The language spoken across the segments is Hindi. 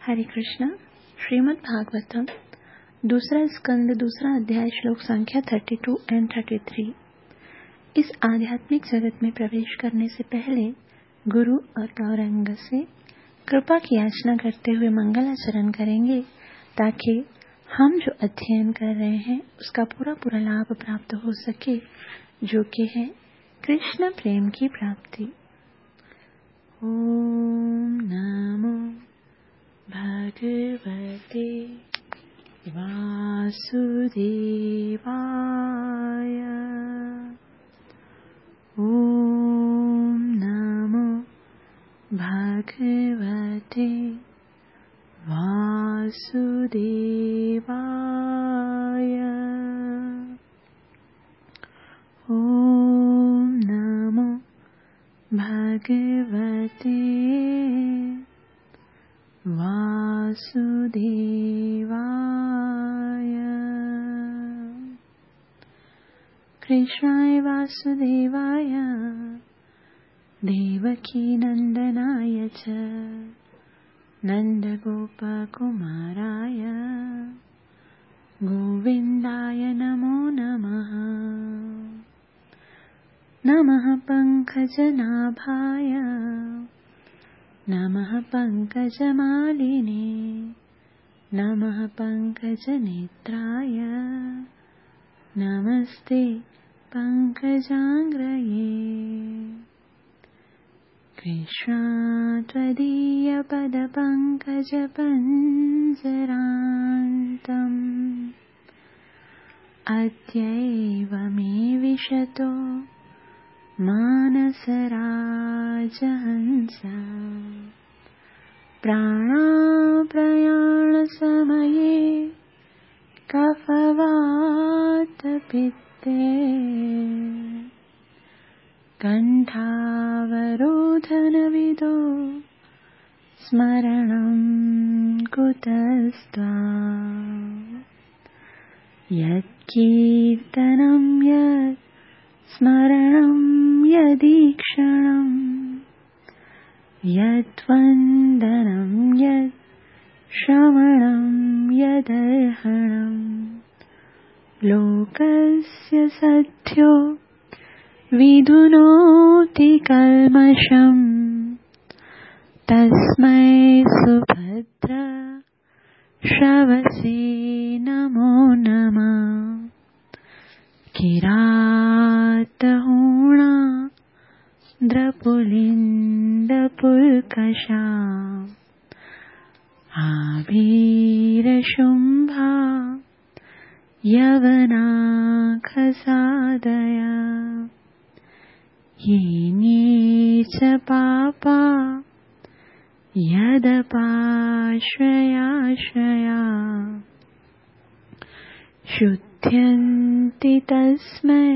हरे कृष्णा। श्रीमद् भागवतम दूसरा स्कंद दूसरा अध्याय श्लोक संख्या 32 एंड 33। इस आध्यात्मिक जगत में प्रवेश करने से पहले गुरु और गौरांग से कृपा की याचना करते हुए मंगलाचरण करेंगे ताकि हम जो अध्ययन कर रहे हैं उसका पूरा लाभ प्राप्त हो सके, जो कि है कृष्ण प्रेम की प्राप्ति। ओम नमो भगवते वासुदेवाय। ओम नमो भगवते वासुदेवाय। ओम नमो भगवते वासुदेवाय। कृष्णाय वासुदेवाय देवकी नंदनाय च नंदगोपकुमाराय गोविन्दाय नमो नमः। नमः पंकजनाभाय नमः पंकजमालिने नमः पंकजनेत्राय नमस्ते पंकजांग्रये। कृष्णा त्वदीयपदपङ्कजपञ्जरान्तम् अद्यैव मे विशतो मानसराजहंस। प्राणाप्रयाणसमये कफवातपित्ते कण्ठावरोधनविदो स्मरणं कुतस्त्वाम्। यत्कीर्तनं यत् स्मरणं यदीक्षणं यद्वन्दनं यत् श्रवणं यदर्हणं लोकस्य सद्यो विधुनोति कल्मषम् तस्मै सुभद्र श्रवसे नमो नमः। किरातहूणा द्रपुलिन्दपुल्कषा आभीरशुम्भा यवनाखसादया हीने च पापा यदपाश्रयाश्रया शुध्यन्ति तस्मै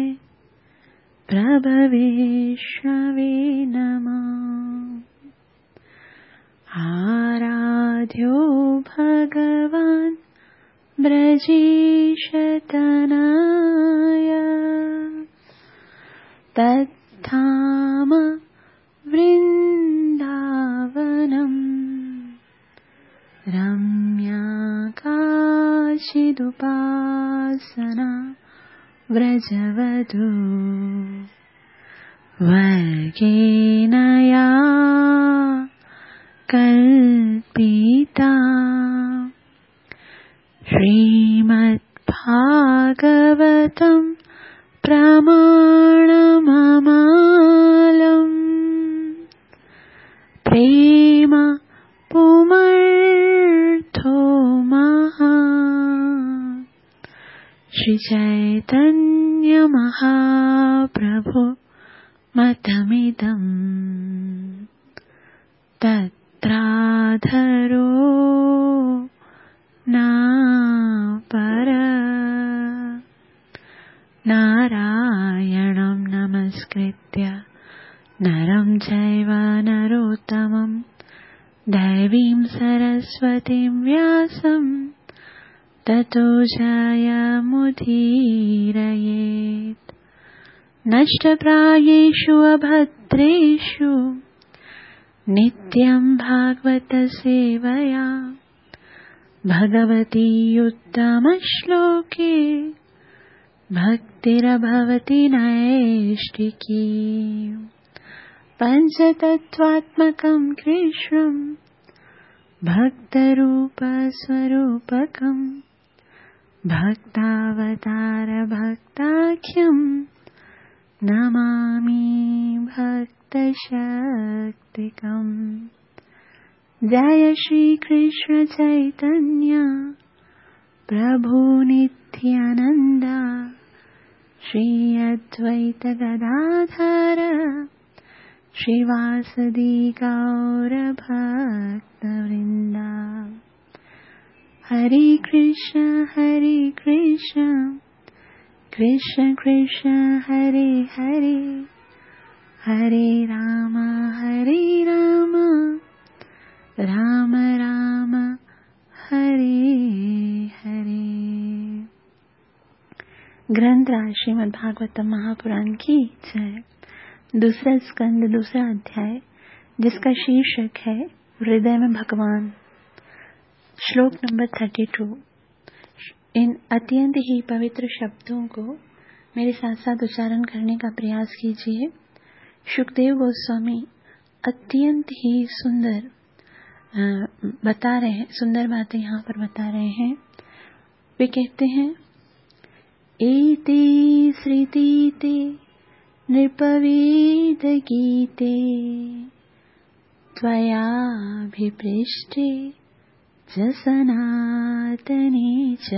प्रभवेष्णवे नमः। आराध्यो भगवान् ब्रजेशतनय तद्धाम वृन्दावनम् रम्याकाचिदुपासना व्रजवधू वर्गेण या कल्पिता। श्रीमद्भागवतं प्रमाणममालम् प्रेम पुमर्थो महा। श्री चैतन्य महाप्रभु मतमिदं तत्राधरो नापर। नारायणं नमस्कृत्य नरं चैव नरोत्तमं दैवीं सरस्वतीं व्यासं ततो जयमुदीरयेत्। नष्टप्रायेषु अभद्रेषु नित्यं भागवत सेवया भगवती उत्तमश्लोके भक्तिरभवति नैष्टिकी पंचतत्त्वात्मकं कृष्णं भक्तरूपस्वरूपकं भक्तावतार भक्ताख्यं नमामि भक्तशक्तिकम्। जय श्री कृष्ण चैतन्य प्रभु नित्यानंद श्री अद्वैत गदाधर श्रीवासदि गौर भक्तवृंदा। हरे कृष्ण कृष्ण कृष्ण हरे हरे हरे राम राम राम हरे हरे। ग्रंथराज श्रीमद् भागवतम महापुराण की जय। दूसरा स्कंद दूसरा अध्याय, जिसका शीर्षक है हृदय में भगवान। श्लोक नंबर 32। इन अत्यंत ही पवित्र शब्दों को मेरे साथ साथ उच्चारण करने का प्रयास कीजिए। शुकदेव गोस्वामी अत्यंत ही सुंदर सुंदर बातें यहाँ पर बता रहे हैं। वे कहते हैं, एते श्रुतिते नृपवेद गीते त्वयाभिपृष्टे च सनातने च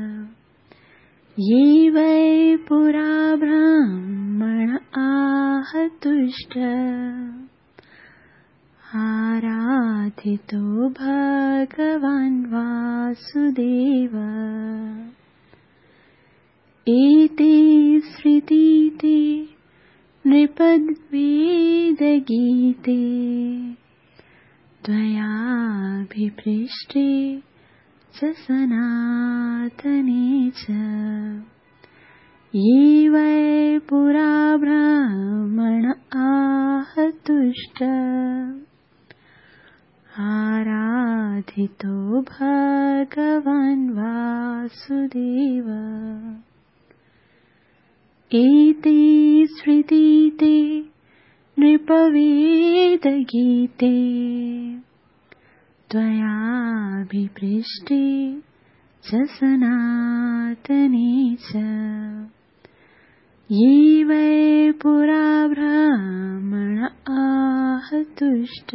ये वै पुरा ब्राह्मण आहतुष्ट आराधितो भगवान् वासुदेव। एते श्रुतिते नृपवेदगीते त्वयाभिपृष्टे च सनातने च ये वै पुरा ब्राह्मण आहतुष्ट आराधितो भगवान् वासुदेव। एते श्रुतिते नृपवेदगीते त्वयाभिपृष्टे च सनातने च ये वै पुरा ब्राह्मण आहतुष्ट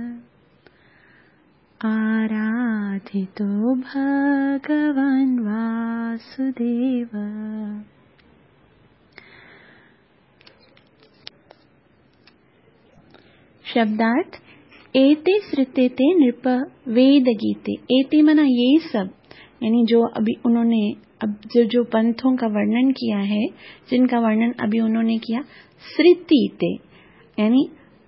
आराधितो भगवान् वासुदेव। शब्दार्थ, एते श्रुतेते नृप वेद गीते। एते मना ये सब, यानी जो अभी उन्होंने जो पंथों का वर्णन किया है, जिनका वर्णन अभी उन्होंने किया। श्रुतिते यानी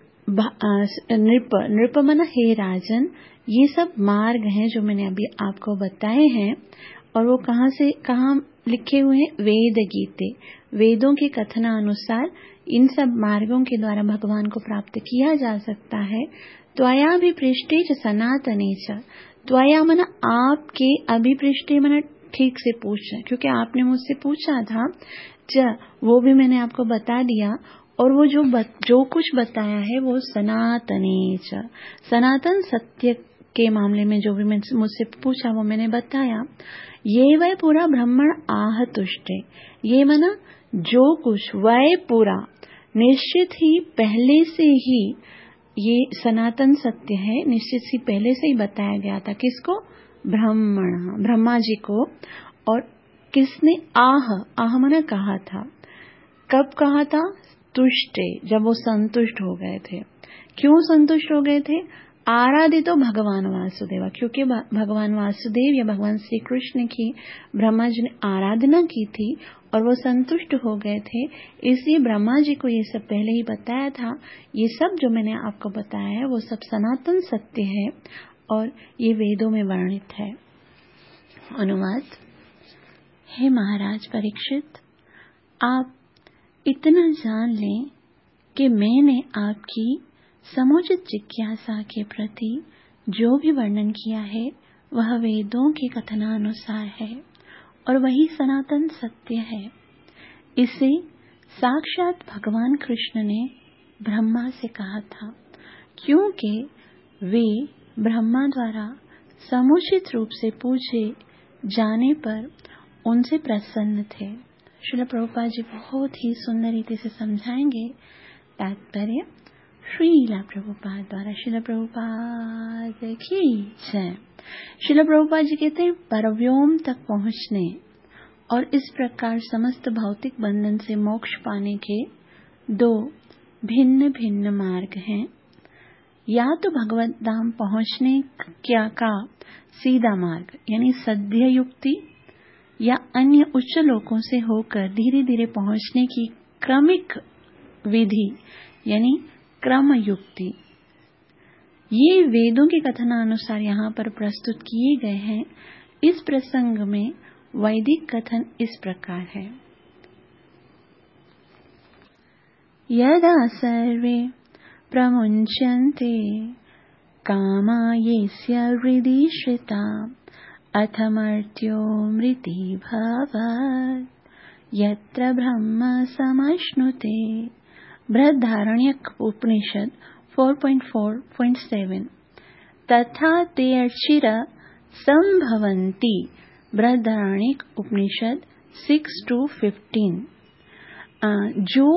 नृप मना हे राजन, ये सब मार्ग हैं जो मैंने अभी आपको बताए हैं। और वो कहाँ लिखे हुए हैं? वेद गीते। वेदों के कथनानुसार इन सब मार्गों के द्वारा भगवान को प्राप्त किया जा सकता है। त्वया भी पृष्ठे च सनातने च। त्वया मना आपके, अभिपृष्ठे मना ठीक से पूछना, क्योंकि आपने मुझसे पूछा था। च वो भी मैंने आपको बता दिया। और वो जो कुछ बताया है वो सनातने च, सनातन सत्य के मामले में जो भी मुझसे पूछा वो मैंने बताया। ये वै पूरा ब्राह्मण आहतुष्टे, ये मना जो कुछ, वै पूरा निश्चित ही पहले से ही ये सनातन सत्य है, निश्चित ही पहले से ही बताया गया था। किसको? ब्रह्मा जी को। और किसने? आह मना कहा था। कब कहा था? तुष्टे, जब वो संतुष्ट हो गए थे। क्यों संतुष्ट हो गए थे? आराधितो भगवान वासुदेव, क्योंकि भगवान वासुदेव या भगवान श्री कृष्ण की ब्रह्मा जी ने आराधना की थी और वो संतुष्ट हो गए थे। इसलिए ब्रह्मा जी को ये सब पहले ही बताया था। ये सब जो मैंने आपको बताया है वो सब सनातन सत्य है और ये वेदों में वर्णित है। अनुवाद। हे महाराज परीक्षित, आप इतना जान लें कि मैंने आपकी समुचित जिज्ञासा के प्रति जो भी वर्णन किया है वह वेदों के कथनानुसार है और वही सनातन सत्य है। इसे साक्षात भगवान कृष्ण ने ब्रह्मा से कहा था, क्योंकि वे ब्रह्मा द्वारा समुचित रूप से पूछे जाने पर उनसे प्रसन्न थे। श्रील प्रभुपाद जी बहुत ही सुंदर रीति से समझाएंगे। तात्पर्य श्रील प्रभुपाद द्वारा। श्रील प्रभुपाद की जय। श्रील प्रभुपाद जी कहते हैं, परव्योम तक पहुंचने और इस प्रकार समस्त भौतिक बंधन से मोक्ष पाने के दो भिन्न भिन्न मार्ग हैं। या तो भगवत धाम पहुंचने का सीधा मार्ग यानी सद्य युक्ति, या अन्य उच्च लोकों से होकर धीरे धीरे पहुंचने की क्रमिक विधि यानी क्रम युक्ति। ये वेदों के कथनानुसार यहाँ पर प्रस्तुत किए गए हैं। इस प्रसंग में वैदिक कथन इस प्रकार है। यदा सर्वे प्रमुच्यन्ते कामा येस्य हृदि श्रिता अथमर्त्यो मृति भवत् यत्र ब्रह्म समश्नुते। बृहदारण्यक उपनिषद 4.4.7 तथा ते अर्चिर संभवन्ति। बृहदारण्यक उपनिषद 6-15। जो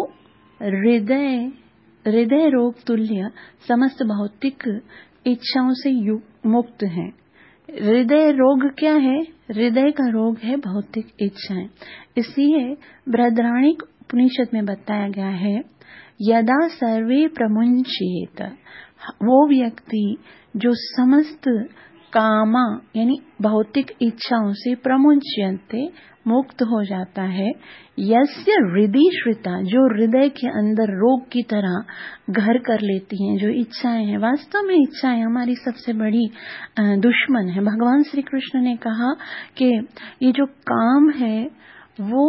हृदय रोग तुल्य समस्त भौतिक इच्छाओं से मुक्त है। हृदय रोग क्या है? हृदय का रोग है भौतिक इच्छाएं। इसलिए बृहदारण्यक उपनिषद में बताया गया है, यदा सर्वे प्रमुच्येत, वो व्यक्ति जो समस्त कामा यानी भौतिक इच्छाओं से प्रमुच्यन्ते मुक्त हो जाता है, यस्य हृदि श्रिता, जो हृदय के अंदर रोग की तरह घर कर लेती हैं जो इच्छाएं हैं। वास्तव में इच्छाएं हमारी सबसे बड़ी दुश्मन है। भगवान श्री कृष्ण ने कहा कि ये जो काम है वो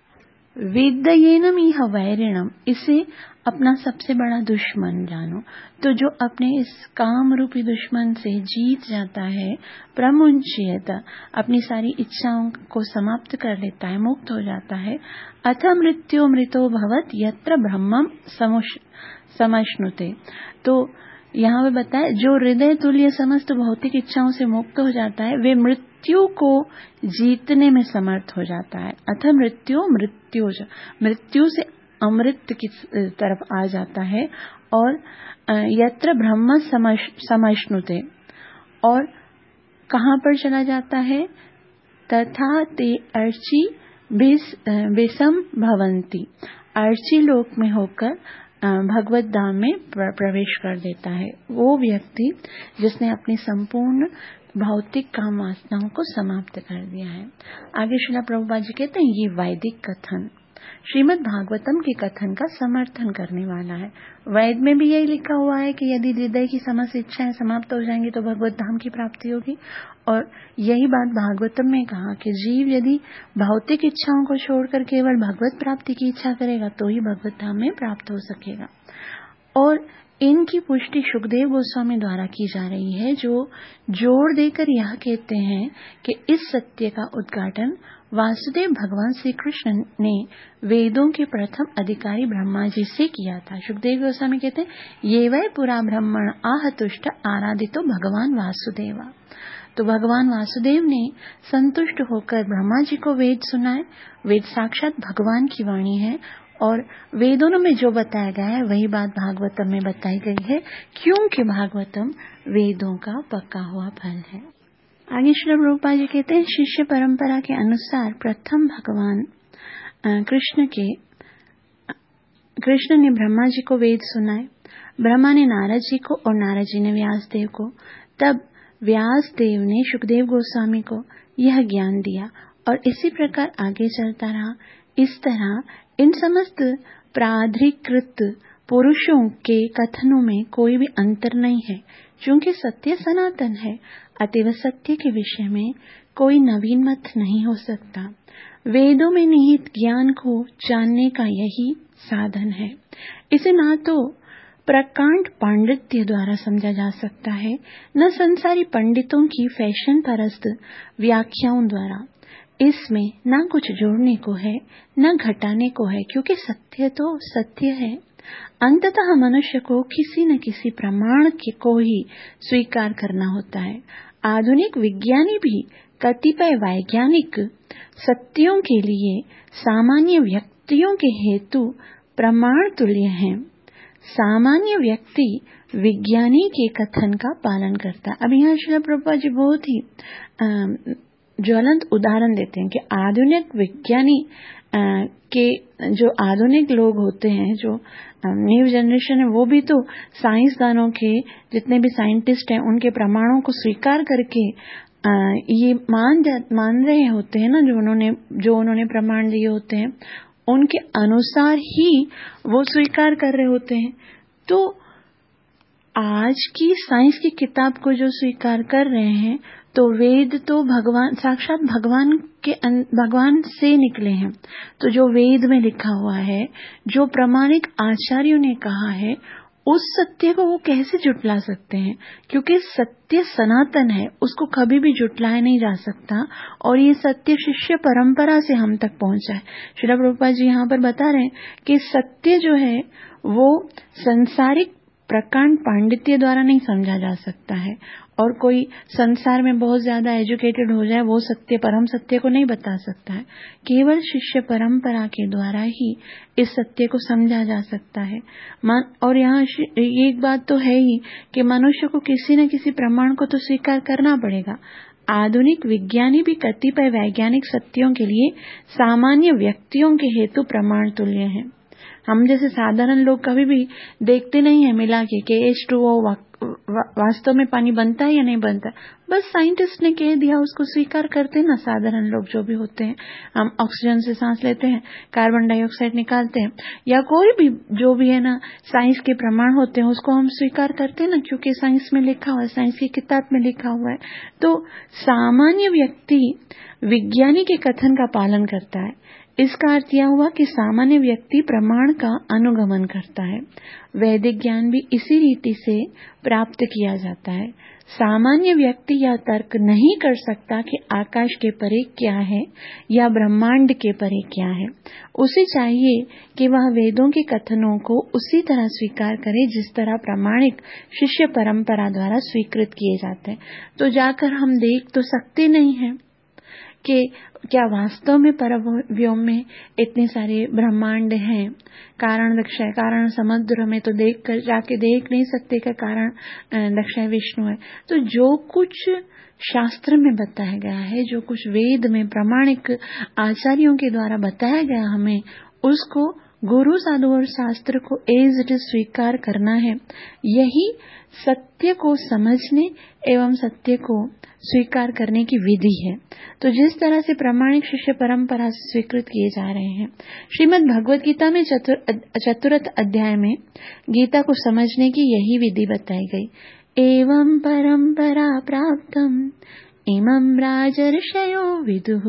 वेदयेनम इह वैरिणम, इसे अपना सबसे बड़ा दुश्मन जानो। तो जो अपने इस काम रूपी दुश्मन से जीत जाता है, प्रमुच्येत, अपनी सारी इच्छाओं को समाप्त कर लेता है, मुक्त हो जाता है, अथ मृत्यो मृतो भवत यत्र ब्रह्मम समश्नुते। तो यहाँ पे बताया, जो हृदय तुल्य समस्त भौतिक इच्छाओं से मुक्त हो जाता है वे मृत्यु को जीतने में समर्थ हो जाता है। अथ मृत्यु से अमृत की तरफ आ जाता है। और यत्र ब्रह्म समश्नुते, और कहाँ पर चला जाता है? तथा ते अर्ची बेसम भवंती, अर्ची लोक में होकर भगवत धाम में प्रवेश कर देता है। वो व्यक्ति जिसने अपनी संपूर्ण भौतिक काम वासनाओं को समाप्त कर दिया है। आगे श्रील प्रभुपाद जी कहते हैं, ये वैदिक कथन श्रीमद् भागवतम के कथन का समर्थन करने वाला है। वेद में भी यही लिखा हुआ है कि यदि हृदय की समस्त इच्छाएं समाप्त हो जाएंगी तो भगवत धाम की प्राप्ति होगी। और यही बात भागवतम में कहा कि जीव यदि भौतिक इच्छाओं को छोड़कर केवल भगवत प्राप्ति की इच्छा करेगा तो ही भगवत धाम में प्राप्त हो सकेगा। और इनकी पुष्टि सुखदेव गोस्वामी द्वारा की जा रही है, जो जोर देकर यह कहते हैं कि इस सत्य का उद्घाटन वासुदेव भगवान श्री कृष्ण ने वेदों के प्रथम अधिकारी ब्रह्मा जी से किया था। सुखदेव गोस्वामी कहते हैं, ये वै पुरा ब्रह्मण आहतुष्ट आराधितो भगवान वासुदेवा। तो भगवान वासुदेव ने संतुष्ट होकर ब्रह्मा जी को वेद सुनाए। वेद साक्षात भगवान की वाणी है और वेदों में जो बताया गया है वही बात भागवतम में बताई गई है, क्योंकि भागवतम वेदों का पक्का हुआ फल है। आगे श्री प्रभुपाद जी कहते हैं, शिष्य परंपरा के अनुसार प्रथम भगवान कृष्ण ने ब्रह्मा जी को वेद सुनाए। ब्रह्मा ने नारद जी को और नारद जी ने व्यास देव को। तब व्यास देव ने सुखदेव गोस्वामी को यह ज्ञान दिया और इसी प्रकार आगे चलता रहा। इस तरह इन समस्त प्राधिकृत पुरुषों के कथनों में कोई भी अंतर नहीं है, क्योंकि सत्य सनातन है। अतएव सत्य के विषय में कोई नवीन मत नहीं हो सकता। वेदों में निहित ज्ञान को जानने का यही साधन है। इसे ना तो प्रकांड पांडित्य द्वारा समझा जा सकता है, न संसारी पंडितों की फैशन परस्त व्याख्याओं द्वारा। इसमें न कुछ जोड़ने को है न घटाने को है, क्योंकि सत्य तो सत्य है। अंततः मनुष्य को किसी न किसी प्रमाण को ही स्वीकार करना होता है। आधुनिक विज्ञानी भी कतिपय वैज्ञानिक सत्यों के लिए सामान्य व्यक्तियों के हेतु प्रमाण तुल्य हैं। सामान्य व्यक्ति विज्ञानी के कथन का पालन करता है। अब यहाँ श्रील प्रभुपाद जी बहुत ही ज्वलंत उदाहरण देते हैं कि आधुनिक विज्ञानी के जो आधुनिक लोग होते हैं, जो न्यू जनरेशन है, वो भी तो साइंसदानों के जितने भी साइंटिस्ट हैं उनके प्रमाणों को स्वीकार करके ये मान रहे होते हैं ना, जो उन्होंने प्रमाण दिए होते हैं उनके अनुसार ही वो स्वीकार कर रहे होते हैं। तो आज की साइंस की किताब को जो स्वीकार कर रहे हैं, तो वेद तो भगवान साक्षात भगवान से निकले हैं। तो जो वेद में लिखा हुआ है, जो प्रामाणिक आचार्यों ने कहा है, उस सत्य को वो कैसे जुटला सकते हैं? क्योंकि सत्य सनातन है, उसको कभी भी जुटलाया नहीं जा सकता। और ये सत्य शिष्य परंपरा से हम तक पहुंचा है। श्रील प्रभुपाद जी यहाँ पर बता रहे हैं कि सत्य जो है वो संसारिक प्रकांड पांडित्य द्वारा नहीं समझा जा सकता है। और कोई संसार में बहुत ज्यादा एजुकेटेड हो जाए वो सत्य, परम सत्य को नहीं बता सकता है। केवल शिष्य परंपरा के द्वारा ही इस सत्य को समझा जा सकता है। और यहाँ एक बात तो है ही कि मनुष्य को किसी न किसी प्रमाण को तो स्वीकार करना पड़ेगा। आधुनिक विज्ञानी भी कतिपय वैज्ञानिक सत्यों के लिए सामान्य व्यक्तियों के हेतु प्रमाण तुल्य हैं। हम जैसे साधारण लोग कभी भी देखते नहीं है मिला के H2O वास्तव में पानी बनता है या नहीं बनता, बस साइंटिस्ट ने कह दिया उसको स्वीकार करते हैं ना। साधारण लोग जो भी होते हैं, हम ऑक्सीजन से सांस लेते हैं, कार्बन डाइऑक्साइड निकालते हैं, या कोई भी जो भी है ना साइंस के प्रमाण होते हैं उसको हम स्वीकार करते हैं ना, क्योंकि साइंस में लिखा हुआ है, साइंस की किताब में लिखा हुआ है। तो सामान्य व्यक्ति विज्ञानी के कथन का पालन करता है। इसका अर्थ यह हुआ कि सामान्य व्यक्ति प्रमाण का अनुगमन करता है। वैदिक ज्ञान भी इसी रीति से प्राप्त किया जाता है। सामान्य व्यक्ति यह तर्क नहीं कर सकता कि आकाश के परे क्या है या ब्रह्मांड के परे क्या है। उसे चाहिए कि वह वेदों के कथनों को उसी तरह स्वीकार करे जिस तरह प्रामाणिक शिष्य परंपरा द्वारा स्वीकृत किए जाते हैं। तो जाकर हम देख तो सकते नहीं हैं कि क्या वास्तव में परव्योम में इतने सारे ब्रह्मांड हैं। कारण दक्षय, कारण समुद्र में तो जाके देख नहीं सकते का कारण दक्षय विष्णु है। तो जो कुछ शास्त्र में बताया गया है, जो कुछ वेद में प्रामाणिक आचार्यों के द्वारा बताया गया, हमें उसको गुरु साधु और शास्त्र को एज इट इज स्वीकार करना है। यही सत्य को समझने एवं सत्य को स्वीकार करने की विधि है। तो जिस तरह से प्रामाणिक शिष्य परंपरा से स्वीकृत किए जा रहे हैं, श्रीमद् भगवद गीता में चतुर्थ अध्याय में गीता को समझने की यही विधि बताई गई। एवं परंपरा प्राप्तम इमं राजर्षयो विदुः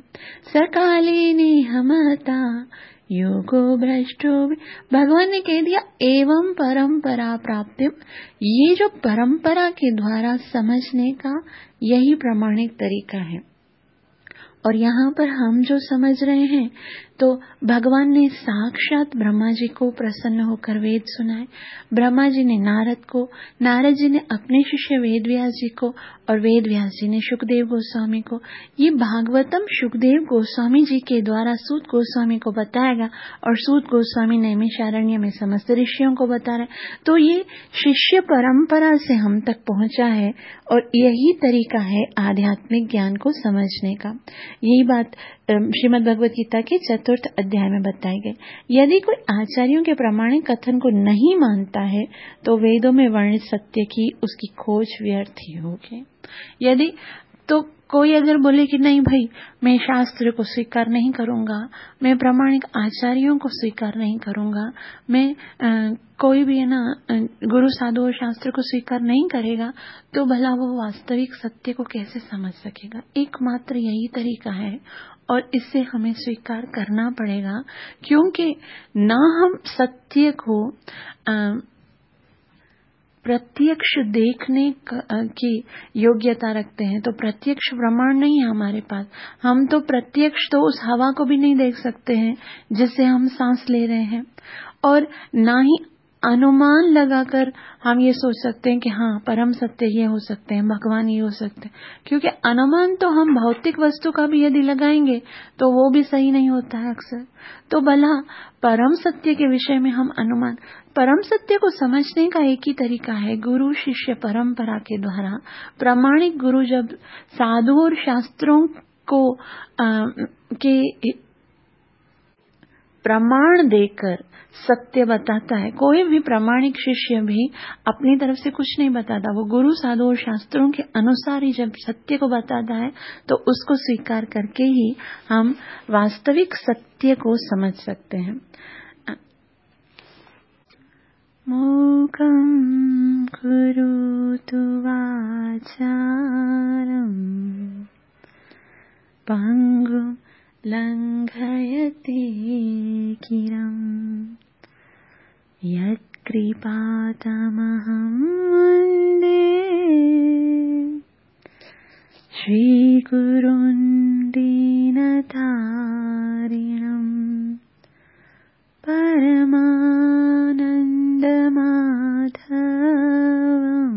सकाले नेहमता योगो भ्रष्टो। भगवान ने कह दिया एवं परंपरा प्राप्ति, ये जो परंपरा के द्वारा समझने का यही प्रामाणिक तरीका है। और यहाँ पर हम जो समझ रहे हैं, तो भगवान ने साक्षात ब्रह्मा जी को प्रसन्न होकर वेद सुनाए। ब्रह्मा जी ने नारद को, नारद जी ने अपने शिष्य वेद व्यास जी को, और वेद व्यास जी ने सुखदेव गोस्वामी को। ये भागवतम सुखदेव गोस्वामी जी के द्वारा सूत गोस्वामी को बताएगा, और सूत गोस्वामी नैमिषारण्य में समस्त ऋषियों को बता रहे। तो ये शिष्य परंपरा से हम तक पहुंचा है, और यही तरीका है आध्यात्मिक ज्ञान को समझने का। यही बात श्रीमद् भगवद गीता के चतुर्थ अध्याय में बताई गई। यदि कोई आचार्यों के प्रामाणिक कथन को नहीं मानता है, तो वेदों में वर्णित सत्य की उसकी खोज व्यर्थ ही होगी। यदि तो कोई अगर बोले कि नहीं भाई, मैं शास्त्र को स्वीकार नहीं करूंगा, मैं प्रामाणिक आचार्यों को स्वीकार नहीं करूंगा, मैं कोई भी है ना गुरु साधु और शास्त्र को स्वीकार नहीं करेगा, तो भला वो वास्तविक सत्य को कैसे समझ सकेगा? एकमात्र यही तरीका है, और इससे हमें स्वीकार करना पड़ेगा। क्योंकि ना हम सत्य को प्रत्यक्ष देखने की योग्यता रखते हैं, तो प्रत्यक्ष प्रमाण नहीं है हमारे पास। हम तो प्रत्यक्ष तो उस हवा को भी नहीं देख सकते हैं जिससे हम सांस ले रहे हैं, और ना ही अनुमान लगाकर हम ये सोच सकते हैं कि हाँ परम सत्य ये हो सकते हैं, भगवान ये हो सकते हैं, क्योंकि अनुमान तो हम भौतिक वस्तु का भी यदि लगाएंगे तो वो भी सही नहीं होता है अक्सर। तो भला परम सत्य के विषय में हम अनुमान, परम सत्य को समझने का एक ही तरीका है, गुरु शिष्य परंपरा के द्वारा। प्रामाणिक गुरु जब साधु और शास्त्रों को के प्रमाण देकर सत्य बताता है, कोई भी प्रामाणिक शिष्य भी अपनी तरफ से कुछ नहीं बताता, वो गुरु साधु और शास्त्रों के अनुसार ही जब सत्य को बताता है तो उसको स्वीकार करके ही हम वास्तविक सत्य को समझ सकते हैं। मूकं करोतु वाचारं पंगुं लंघयते गिरं यत्कृपातमहं वन्दे श्रीगुरुं दीनतारिणं परमानन्दमाधवं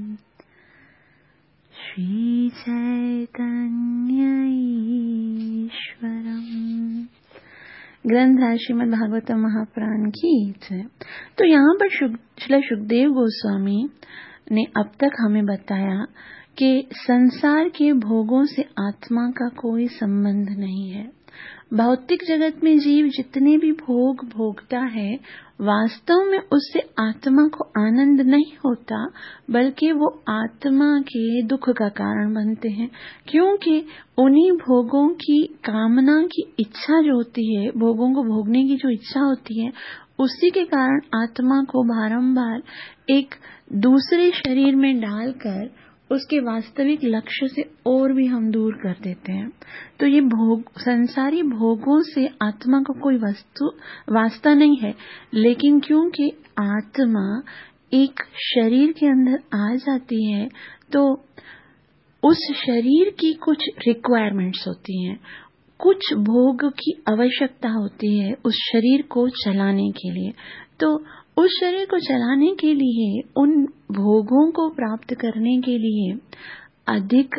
श्रीचैतन्यईश्वरम्। ग्रंथ श्रीमद् भागवतम महापुराण की है। तो यहाँ पर श्री सुखदेव गोस्वामी ने अब तक हमें बताया कि संसार के भोगों से आत्मा का कोई संबंध नहीं है। भौतिक जगत में जीव जितने भी भोग भोगता है, वास्तव में उससे आत्मा को आनंद नहीं होता, बल्कि वो आत्मा के दुख का कारण बनते हैं, क्योंकि उन्हीं भोगों की कामना की इच्छा जो होती है, भोगों को भोगने की जो इच्छा होती है, उसी के कारण आत्मा को बारंबार एक दूसरे शरीर में डालकर उसके वास्तविक लक्ष्य से और भी हम दूर कर देते हैं। तो ये संसारी भोगों से आत्मा को कोई वास्ता नहीं है, लेकिन क्योंकि आत्मा एक शरीर के अंदर आ जाती है तो उस शरीर की कुछ रिक्वायरमेंट्स होती हैं, कुछ भोग की आवश्यकता होती है उस शरीर को चलाने के लिए। तो उस शरीर को चलाने के लिए, उन भोगों को प्राप्त करने के लिए अधिक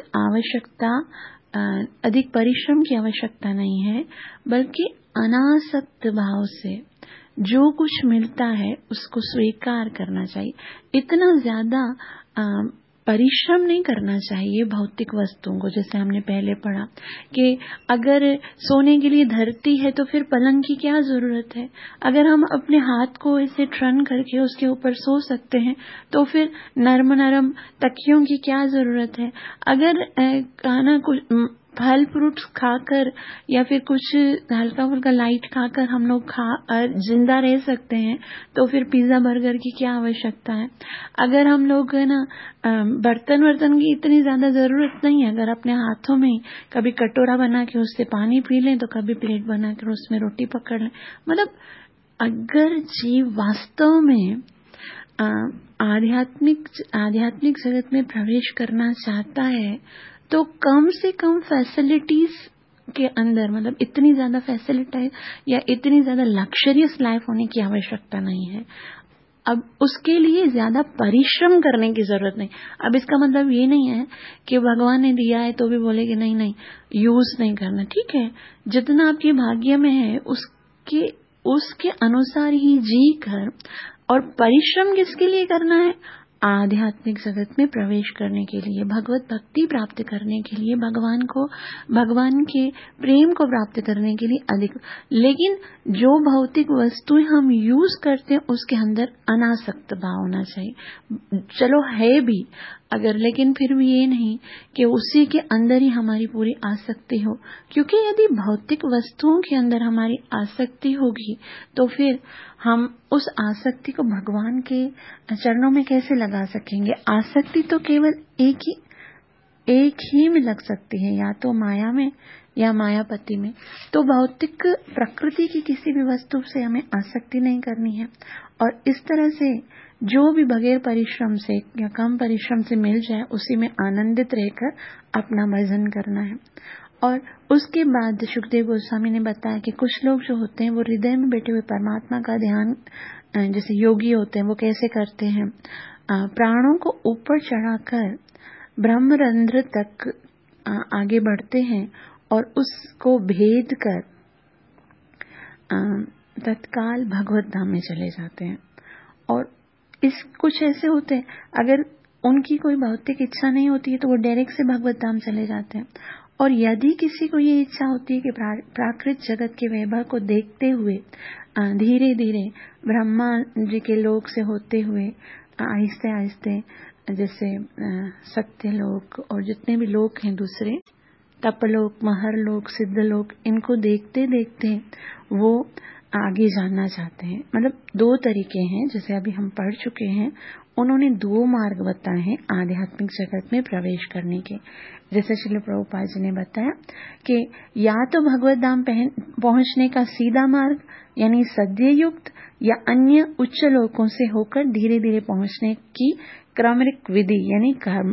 परिश्रम की आवश्यकता नहीं है, बल्कि अनासक्त भाव से जो कुछ मिलता है उसको स्वीकार करना चाहिए। इतना ज्यादा परिश्रम नहीं करना चाहिए भौतिक वस्तुओं को। जैसे हमने पहले पढ़ा कि अगर सोने के लिए धरती है तो फिर पलंग की क्या जरूरत है, अगर हम अपने हाथ को ऐसे ट्रन करके उसके ऊपर सो सकते हैं तो फिर नरम नरम तकियों की क्या जरूरत है, अगर खाना कुछ फल फ्रूट्स खाकर या फिर कुछ हल्का फुल्का लाइट खाकर हम लोग जिंदा रह सकते हैं तो फिर पिज्जा बर्गर की क्या आवश्यकता है। अगर हम लोग ना बर्तन की इतनी ज्यादा जरूरत नहीं है, अगर अपने हाथों में कभी कटोरा बना के उससे पानी पी लें तो कभी प्लेट बना कर उसमें रोटी पकड़ लें। मतलब अगर जीव वास्तव में आध्यात्मिक जगत में प्रवेश करना चाहता है तो कम से कम फैसिलिटीज के अंदर, मतलब इतनी ज्यादा फैसिलिटाइज या इतनी ज्यादा लग्जरियस लाइफ होने की आवश्यकता नहीं है। अब उसके लिए ज्यादा परिश्रम करने की जरूरत नहीं। अब इसका मतलब ये नहीं है कि भगवान ने दिया है तो भी बोले कि नहीं यूज नहीं करना। ठीक है, जितना आपके भाग्य में है उसके अनुसार ही जी कर, और परिश्रम किसके लिए करना है? आध्यात्मिक जगत में प्रवेश करने के लिए, भगवत भक्ति प्राप्त करने के लिए, भगवान के प्रेम को प्राप्त करने के लिए अधिक। लेकिन जो भौतिक वस्तुएं हम यूज करते हैं उसके अंदर अनासक्त भाव होना चाहिए। चलो है भी अगर, लेकिन फिर भी ये नहीं कि उसी के अंदर ही हमारी पूरी आसक्ति हो, क्योंकि यदि भौतिक वस्तुओं के अंदर हमारी आसक्ति होगी तो फिर हम उस आसक्ति को भगवान के चरणों में कैसे लगा सकेंगे। आसक्ति तो केवल एक ही में लग सकती है, या तो माया में या मायापति में। तो भौतिक प्रकृति की किसी भी वस्तु से हमें आसक्ति नहीं करनी है। और इस तरह से जो भी बगैर परिश्रम से या कम परिश्रम से मिल जाए उसी में आनंदित रहकर अपना भजन करना है। और उसके बाद सुखदेव गोस्वामी ने बताया कि कुछ लोग जो होते हैं वो हृदय में बैठे हुए परमात्मा का ध्यान, जैसे योगी होते हैं, वो कैसे करते हैं, प्राणों को ऊपर चढ़ाकर ब्रह्मरंध्र तक आगे बढ़ते हैं और उसको भेद कर तत्काल भगवत धाम में चले जाते हैं। और इस कुछ ऐसे होते हैं, अगर उनकी कोई भौतिक इच्छा नहीं होती है तो वो डायरेक्ट से भगवत धाम चले जाते हैं। और यदि किसी को ये इच्छा होती है कि प्राकृत जगत के वैभव को देखते हुए धीरे धीरे ब्रह्मा जी के लोक से होते हुए आहिस्ते आहिस्ते, जैसे सत्यलोक और जितने भी लोक हैं दूसरे, तपलोक, महरलोक, सिद्धलोक, इनको देखते देखते वो आगे जानना चाहते हैं। मतलब दो तरीके हैं, जैसे अभी हम पढ़ चुके हैं। उन्होंने दो मार्ग बताए हैं आध्यात्मिक जगत में प्रवेश करने के। जैसे श्रील प्रभुपाद जी ने बताया कि या तो भगवत धाम पहुंचने का सीधा मार्ग यानी सद्य युक्त, या अन्य उच्च लोकों से होकर धीरे धीरे पहुंचने की क्रमिक विधि यानी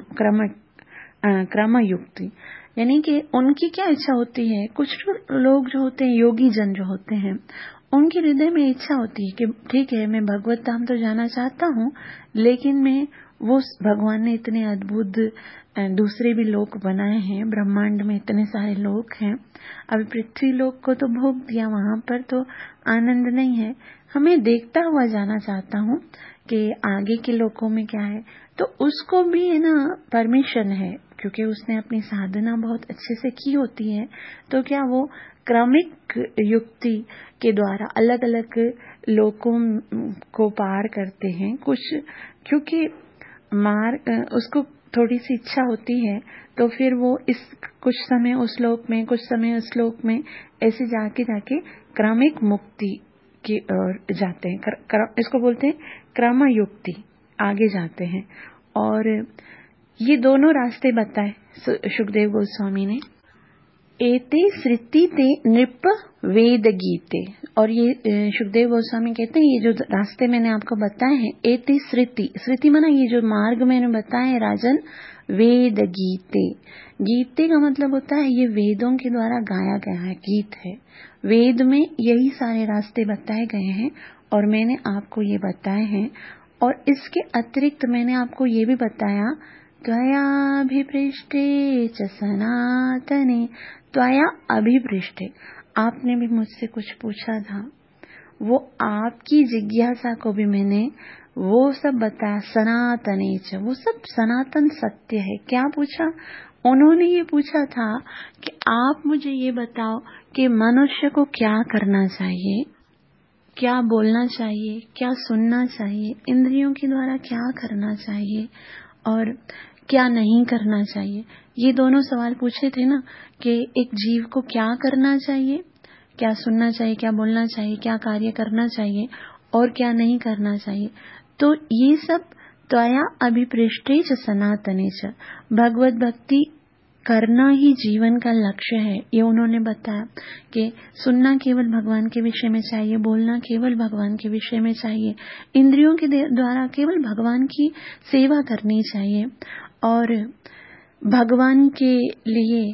क्रमयुक्ति। यानी कि उनकी क्या इच्छा होती है, कुछ लोग जो होते हैं, योगी जन जो होते हैं, उनके हृदय में इच्छा होती है कि ठीक है, मैं भगवत धाम तो जाना चाहता हूँ, लेकिन मैं वो भगवान ने इतने अद्भुत दूसरे भी लोक बनाए हैं, ब्रह्मांड में इतने सारे लोक हैं, अभी पृथ्वी लोक को तो भोग दिया, वहां पर तो आनंद नहीं है, हमें देखता हुआ जाना चाहता हूँ कि आगे के लोकों में क्या है। तो उसको भी है ना परमिशन है, क्योंकि उसने अपनी साधना बहुत अच्छे से की होती है। तो क्या वो क्रमिक युक्ति के द्वारा अलग अलग लोकों को पार करते हैं। कुछ क्योंकि उसको थोड़ी सी इच्छा होती है, तो फिर वो इस कुछ समय उस लोक में, कुछ समय उस लोक में, ऐसे जाके क्रमिक मुक्ति की ओर जाते हैं। इसको बोलते हैं क्रमयुक्ति, आगे जाते हैं। और ये दोनों रास्ते बताए सुखदेव गोस्वामी ने। एते श्रुति ते नृप वेद गीते, और ये सुखदेव गोस्वामी कहते हैं ये जो रास्ते मैंने आपको बताए हैं, एते श्रुति, श्रुति माना ये जो मार्ग मैंने बताए हैं राजन, वेद गीते, गीते का मतलब होता है ये वेदों के द्वारा गाया गया है गीत है। वेद में यही सारे रास्ते बताए गए हैं और मैंने आपको ये बताए हैं। और इसके अतिरिक्त मैंने आपको ये भी बताया, त्वयाभिपृष्टे च सनातने, त्वया अभिपृष्टे, आपने भी मुझसे कुछ पूछा था, वो आपकी जिज्ञासा को भी मैंने वो सब बताया। सनातने च, वो सब सनातन सत्य है। क्या पूछा? उन्होंने ये पूछा था कि आप मुझे ये बताओ कि मनुष्य को क्या करना चाहिए, क्या बोलना चाहिए, क्या सुनना चाहिए, इंद्रियों के द्वारा क्या करना चाहिए और क्या नहीं करना चाहिए। ये दोनों सवाल पूछे थे ना, कि एक जीव को क्या करना चाहिए, क्या सुनना चाहिए, क्या बोलना चाहिए, क्या कार्य करना चाहिए और क्या नहीं करना चाहिए। तो ये सब त्वया अभिपृष्टे च सनातने च, भगवत भक्ति करना ही जीवन का लक्ष्य है। ये उन्होंने बताया कि सुनना केवल भगवान के विषय में चाहिए, बोलना केवल भगवान के विषय में चाहिए, इंद्रियों के द्वारा केवल भगवान की सेवा करनी चाहिए और भगवान के लिए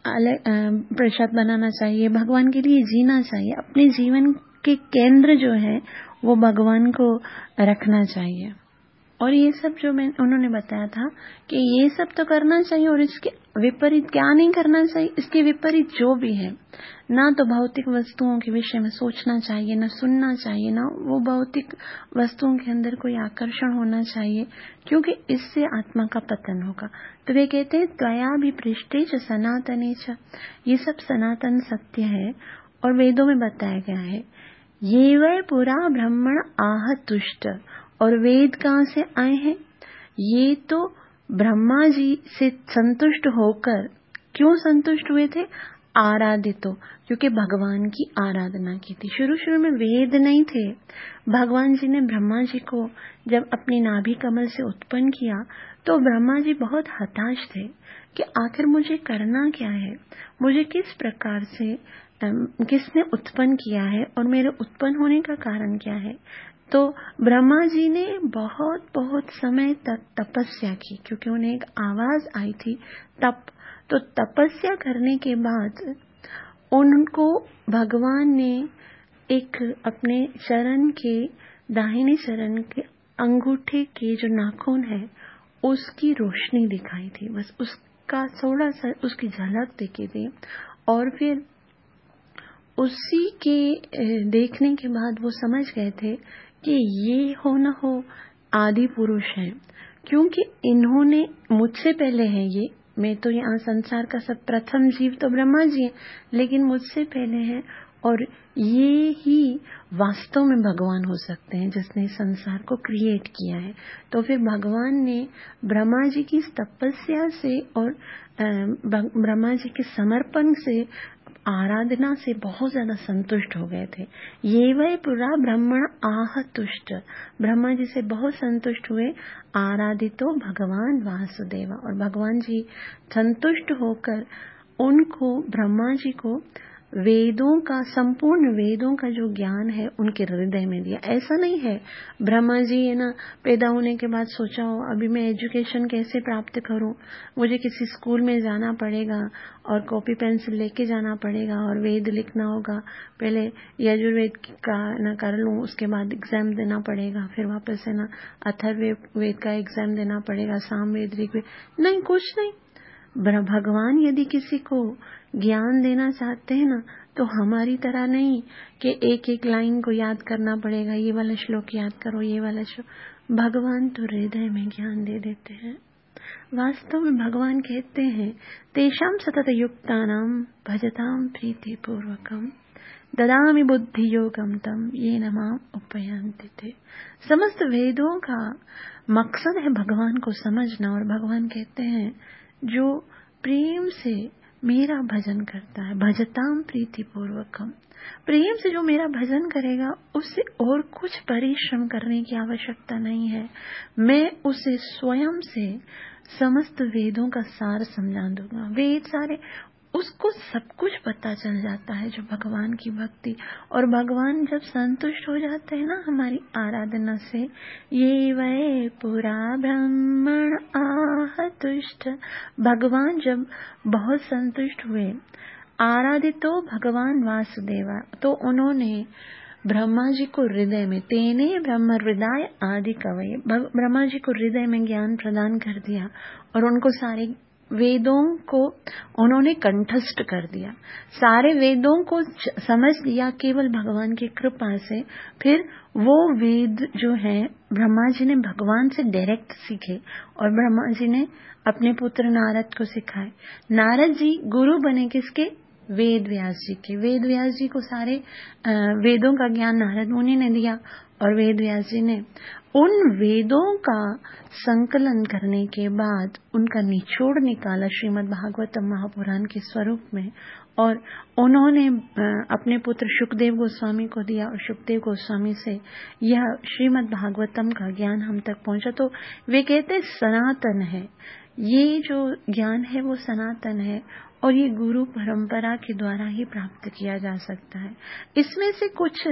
प्रसाद बनाना चाहिए, भगवान के लिए जीना चाहिए। अपने जीवन के केंद्र जो है वो भगवान को रखना चाहिए। और ये सब जो उन्होंने बताया था कि ये सब तो करना चाहिए और इसके विपरीत क्या नहीं करना चाहिए। इसके विपरीत जो भी है, ना तो भौतिक वस्तुओं के विषय में सोचना चाहिए, ना सुनना चाहिए, ना वो भौतिक वस्तुओं के अंदर कोई आकर्षण होना चाहिए, क्योंकि इससे आत्मा का पतन होगा। तो वे कहते हैं त्वया भी पृष्ठे च सनातने च, ये सब सनातन सत्य है और वेदों में बताया गया है। ये वै पुरा ब्रह्मण आह तुष्ट, और वेद कहाँ से आए हैं? ये तो ब्रह्मा जी से संतुष्ट होकर, क्यों संतुष्ट हुए थे? आराधितो, क्योंकि भगवान की आराधना की थी। शुरू शुरू में वेद नहीं थे। भगवान जी ने ब्रह्मा जी को जब अपनी नाभि कमल से उत्पन्न किया तो ब्रह्मा जी बहुत हताश थे कि आखिर मुझे करना क्या है, मुझे किस प्रकार से किसने उत्पन्न किया है और मेरे उत्पन्न होने का कारण क्या है। तो ब्रह्मा जी ने बहुत बहुत समय तक तपस्या की, क्योंकि उन्हें एक आवाज आई थी तप। तो तपस्या करने के बाद उनको भगवान ने एक अपने चरण के दाहिने चरण के अंगूठे के जो नाखून है उसकी रोशनी दिखाई थी, बस उसका थोड़ा सा उसकी झलक दिखी थी। और फिर उसी के देखने के बाद वो समझ गए थे कि ये हो न हो आदि पुरुष हैं, क्योंकि इन्होंने मुझसे पहले है ये, मैं तो यहाँ संसार का सब प्रथम जीव तो ब्रह्मा जी हैं, लेकिन मुझसे पहले हैं और ये ही वास्तव में भगवान हो सकते हैं जिसने संसार को क्रिएट किया है। तो फिर भगवान ने ब्रह्मा जी की तपस्या से और ब्रह्मा जी के समर्पण से, आराधना से बहुत ज्यादा संतुष्ट हो गए थे। ये वह पुरा ब्रह्मण आह तुष्ट, ब्रह्मा जी से बहुत संतुष्ट हुए। आराधितो भगवान वासुदेवा, और भगवान जी संतुष्ट होकर उनको, ब्रह्मा जी को वेदों का, संपूर्ण वेदों का जो ज्ञान है उनके हृदय में दिया। ऐसा नहीं है ब्रह्मा जी है ना पैदा होने के बाद सोचा हो अभी मैं एजुकेशन कैसे प्राप्त करूं, मुझे किसी स्कूल में जाना पड़ेगा और कॉपी पेंसिल लेके जाना पड़ेगा और वेद लिखना होगा, पहले यजुर्वेद का ना कर लूं, उसके बाद एग्जाम देना पड़ेगा, फिर वापस है ना अथर्ववेद का एग्जाम देना पड़ेगा, सामवेद, ऋग्वेद। नहीं, कुछ नहीं। भगवान यदि किसी को ज्ञान देना चाहते हैं ना तो हमारी तरह नहीं कि एक एक लाइन को याद करना पड़ेगा, ये वाला श्लोक याद करो, ये वाला श्लोक। भगवान तो हृदय में ज्ञान दे देते हैं। वास्तव में भगवान कहते हैं तेषां सतत युक्तानां भजतां प्रीति पूर्वकम ददामि बुद्धि योगम तम ये नमाम उपयांति थे। समस्त वेदों का मकसद है भगवान को समझना, और भगवान कहते हैं जो प्रेम से मेरा भजन करता है, भजताम प्रीति पूर्वकम, प्रेम से जो मेरा भजन करेगा उससे और कुछ परिश्रम करने की आवश्यकता नहीं है। मैं उसे स्वयं से समस्त वेदों का सार समझा दूंगा। वेद सारे, उसको सब कुछ पता चल जाता है जो भगवान की भक्ति। और भगवान जब संतुष्ट हो जाते हैं ना हमारी आराधना से, ये वह पुरा ब्रह्मण आह तुष्ट, भगवान जब बहुत संतुष्ट हुए, आराधितो भगवान वासुदेवा, तो उन्होंने ब्रह्मा जी को हृदय में, तेने ब्रह्म हृदय आदि कवये, ब्रह्मा जी को हृदय में ज्ञान प्रदान कर दिया और उनको सारे वेदों को उन्होंने कंठस्थ कर दिया, सारे वेदों को समझ लिया केवल भगवान की कृपा से। फिर वो वेद जो हैं ब्रह्मा जी ने भगवान से डायरेक्ट सीखे और ब्रह्मा जी ने अपने पुत्र नारद को सिखाए। नारद जी गुरु बने किसके? वेद व्यास जी के। वेद व्यास जी को सारे वेदों का ज्ञान नारद मुनि ने दिया और वेद व्यास जी ने उन वेदों का संकलन करने के बाद उनका निचोड़ निकाला श्रीमद् भागवतम महापुराण के स्वरूप में, और उन्होंने अपने पुत्र शुकदेव गोस्वामी को दिया और शुकदेव गोस्वामी से यह श्रीमद् भागवतम का ज्ञान हम तक पहुंचा। तो वे कहते सनातन है, ये जो ज्ञान है वो सनातन है और ये गुरु परंपरा के द्वारा ही प्राप्त किया जा सकता है। इसमें से कुछ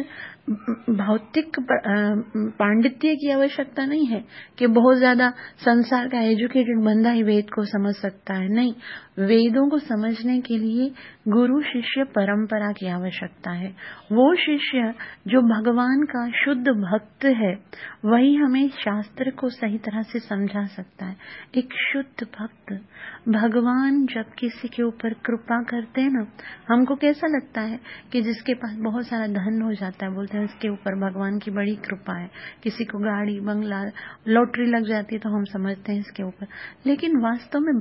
भौतिक पांडित्य की आवश्यकता नहीं है कि बहुत ज्यादा संसार का एजुकेटेड बंदा ही वेद को समझ सकता है। नहीं, वेदों को समझने के लिए गुरु शिष्य परंपरा की आवश्यकता है। वो शिष्य जो भगवान का शुद्ध भक्त है वही हमें शास्त्र को सही तरह से समझा सकता है। एक शुद्ध भक्त, भगवान जब किसी के ऊपर कृपा करते हैं ना, हमको कैसा लगता है कि जिसके पास बहुत सारा धन हो जाता है बोलते हैं इसके ऊपर भगवान की बड़ी कृपा है, किसी को गाड़ी बंगला लॉटरी लग जाती है तो हम समझते हैं इसके ऊपर, लेकिन वास्तव में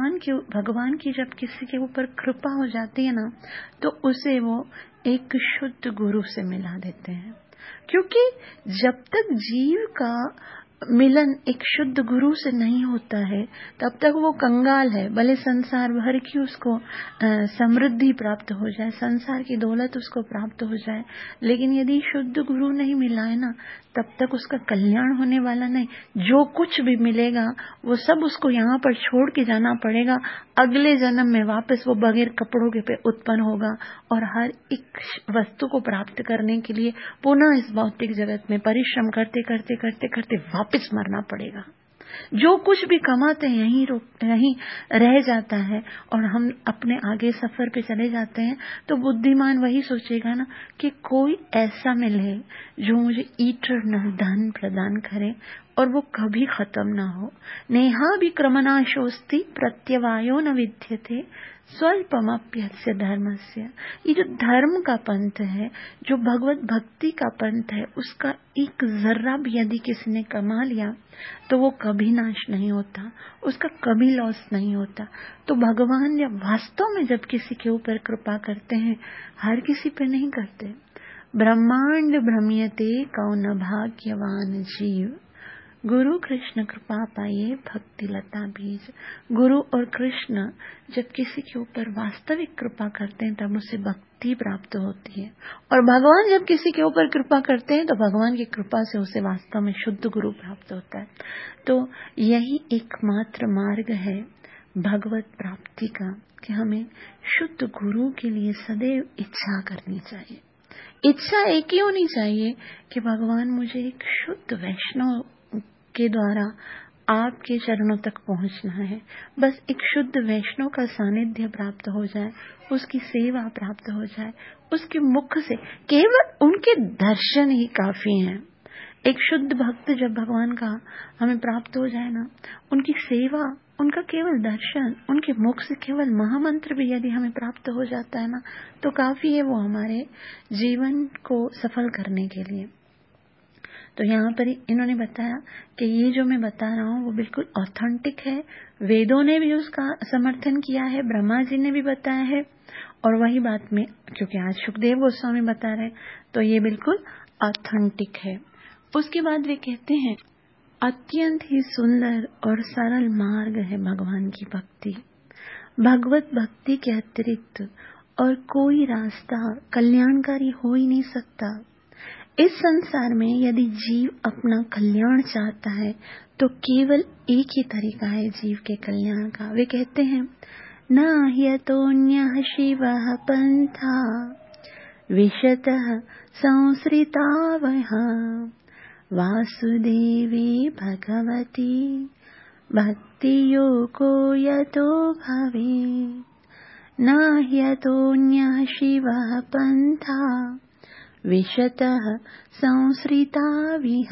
भगवान की जब किसी के ऊपर कृपा हो जाती है ना तो उसे वो एक शुद्ध गुरु से मिला देते हैं। क्योंकि जब तक जीव का मिलन एक शुद्ध गुरु से नहीं होता है तब तक वो कंगाल है। भले संसार भर की उसको समृद्धि प्राप्त हो जाए, संसार की दौलत उसको प्राप्त हो जाए, लेकिन यदि शुद्ध गुरु नहीं मिला है ना तब तक उसका कल्याण होने वाला नहीं। जो कुछ भी मिलेगा वो सब उसको यहाँ पर छोड़ के जाना पड़ेगा। अगले जन्म में वापस वो बगैर कपड़ों के पे उत्पन्न होगा और हर एक वस्तु को प्राप्त करने के लिए पुनः इस भौतिक जगत में परिश्रम करते करते करते करते वापस मरना पड़ेगा। जो कुछ भी कमाते हैं यहीं रह जाता है और हम अपने आगे सफर पे चले जाते हैं। तो बुद्धिमान वही सोचेगा ना कि कोई ऐसा मिले जो मुझे इटर्नल धन प्रदान करे और वो कभी खत्म ना हो। नेहा विक्रमनाशोस्ति प्रत्यवायो न विद्यते स्वल्पमप्यस्य धर्मस्य। ये जो धर्म का पंथ है, जो भगवत भक्ति का पंथ है, उसका एक जर्रा भी यदि किसी ने कमा लिया तो वो कभी नाश नहीं होता, उसका कभी लॉस नहीं होता। तो भगवान जब वास्तव में जब किसी के ऊपर कृपा करते हैं, हर किसी पे नहीं करते। ब्रह्मांड भ्रम्यते कौन भाग्यवान जीव, गुरु कृष्ण कृपा पाइए भक्ति लता बीज। गुरु और कृष्ण जब किसी के ऊपर वास्तविक कृपा करते हैं तब उसे भक्ति प्राप्त होती है, और भगवान जब किसी के ऊपर कृपा करते हैं तो भगवान की कृपा से उसे वास्तव में शुद्ध गुरु प्राप्त होता है। तो यही एकमात्र मार्ग है भगवत प्राप्ति का कि हमें शुद्ध गुरु के लिए सदैव इच्छा करनी चाहिए। इच्छा एक ही होनी चाहिए कि भगवान मुझे एक शुद्ध वैष्णव के द्वारा आपके चरणों तक पहुंचना है। बस एक शुद्ध वैष्णव का सानिध्य प्राप्त हो जाए, उसकी सेवा प्राप्त हो जाए, उसके मुख से केवल उनके दर्शन ही काफी हैं। एक शुद्ध भक्त जब भगवान का हमें प्राप्त हो जाए ना, उनकी सेवा, उनका केवल दर्शन, उनके मुख से केवल महामंत्र भी यदि हमें प्राप्त हो जाता है ना, तो काफी है वो हमारे जीवन को सफल करने के लिए। तो यहाँ पर इन्होंने बताया कि ये जो मैं बता रहा हूँ वो बिल्कुल ऑथेंटिक है। वेदों ने भी उसका समर्थन किया है, ब्रह्मा जी ने भी बताया है, और वही बात में क्योंकि आज सुखदेव गोस्वामी बता रहे हैं तो ये बिल्कुल ऑथेंटिक है। उसके बाद वे कहते हैं अत्यंत ही सुंदर और सरल मार्ग है भगवान की भक्ति। भगवत भक्ति के अतिरिक्त और कोई रास्ता कल्याणकारी हो ही नहीं सकता। इस संसार में यदि जीव अपना कल्याण चाहता है तो केवल एक ही तरीका है जीव के कल्याण का। वे कहते हैं न ह्यतोऽन्यः शिवः पंथा विशतः संसृतावः वासुदेवे भगवती भक्तियोगो यतो भवेत्। न ह्यतोऽन्यः शिवः पंथा विशतः संसृताविह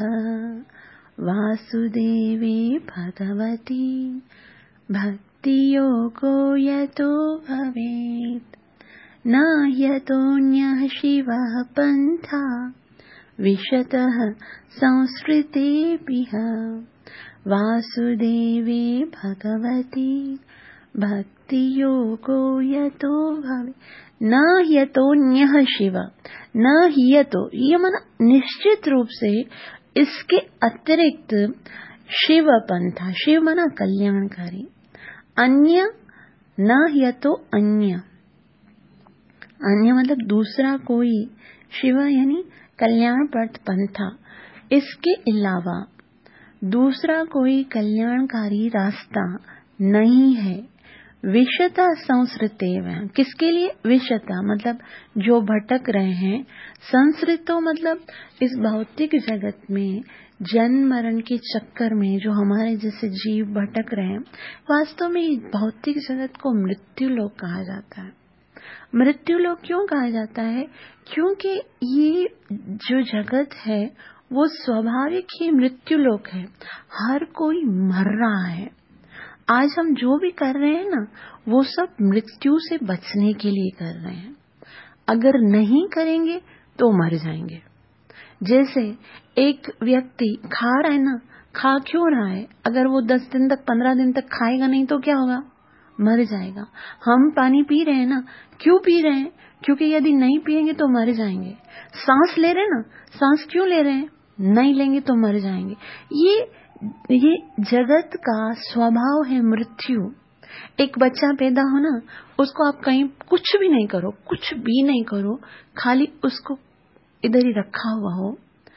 वासुदेवे भगवती भक्तियोगो यतो भवेत्। न ह्यतोऽन्यः शिवः पंथा विशतः संसृतेभिः वासुदेवे भगवती भक्तियोगो यतो भवेत्। न ह्यतोऽन्यः शिव, न ह्यतो ये माना निश्चित रूप से इसके अतिरिक्त शिव पंथा, शिव माना कल्याणकारी, अन्य न ह्यतो अन्य, अन्य मतलब दूसरा कोई, शिव यानी कल्याणप्रद पंथा, इसके अलावा दूसरा कोई कल्याणकारी रास्ता नहीं है। विशता संसृतेव, किसके लिए? विशता मतलब जो भटक रहे हैं, संसृतो मतलब इस भौतिक जगत में जन्म मरण के चक्कर में जो हमारे जैसे जीव भटक रहे हैं। वास्तव में इस भौतिक जगत को मृत्यु लोक कहा जाता है। मृत्यु लोक क्यों कहा जाता है? क्योंकि ये जो जगत है वो स्वाभाविक ही मृत्यु लोक है। हर कोई मर रहा है। आज हम जो भी कर रहे हैं ना, वो सब मृत्यु से बचने के लिए कर रहे हैं। अगर नहीं करेंगे तो मर जाएंगे। जैसे एक व्यक्ति खा रहा है ना, खा क्यों रहा है? अगर वो 10 दिन तक 15 दिन तक खाएगा नहीं तो क्या होगा? मर जाएगा। हम पानी पी रहे हैं ना, क्यों पी रहे हैं? क्योंकि यदि नहीं पिएंगे तो मर जाएंगे। सांस ले रहे हैं ना, सांस क्यों ले रहे हैं? नहीं लेंगे तो मर जाएंगे। ये जगत का स्वभाव है मृत्यु। एक बच्चा पैदा हो ना, उसको आप कहीं कुछ भी नहीं करो, कुछ भी नहीं करो, खाली उसको इधर ही रखा हुआ हो,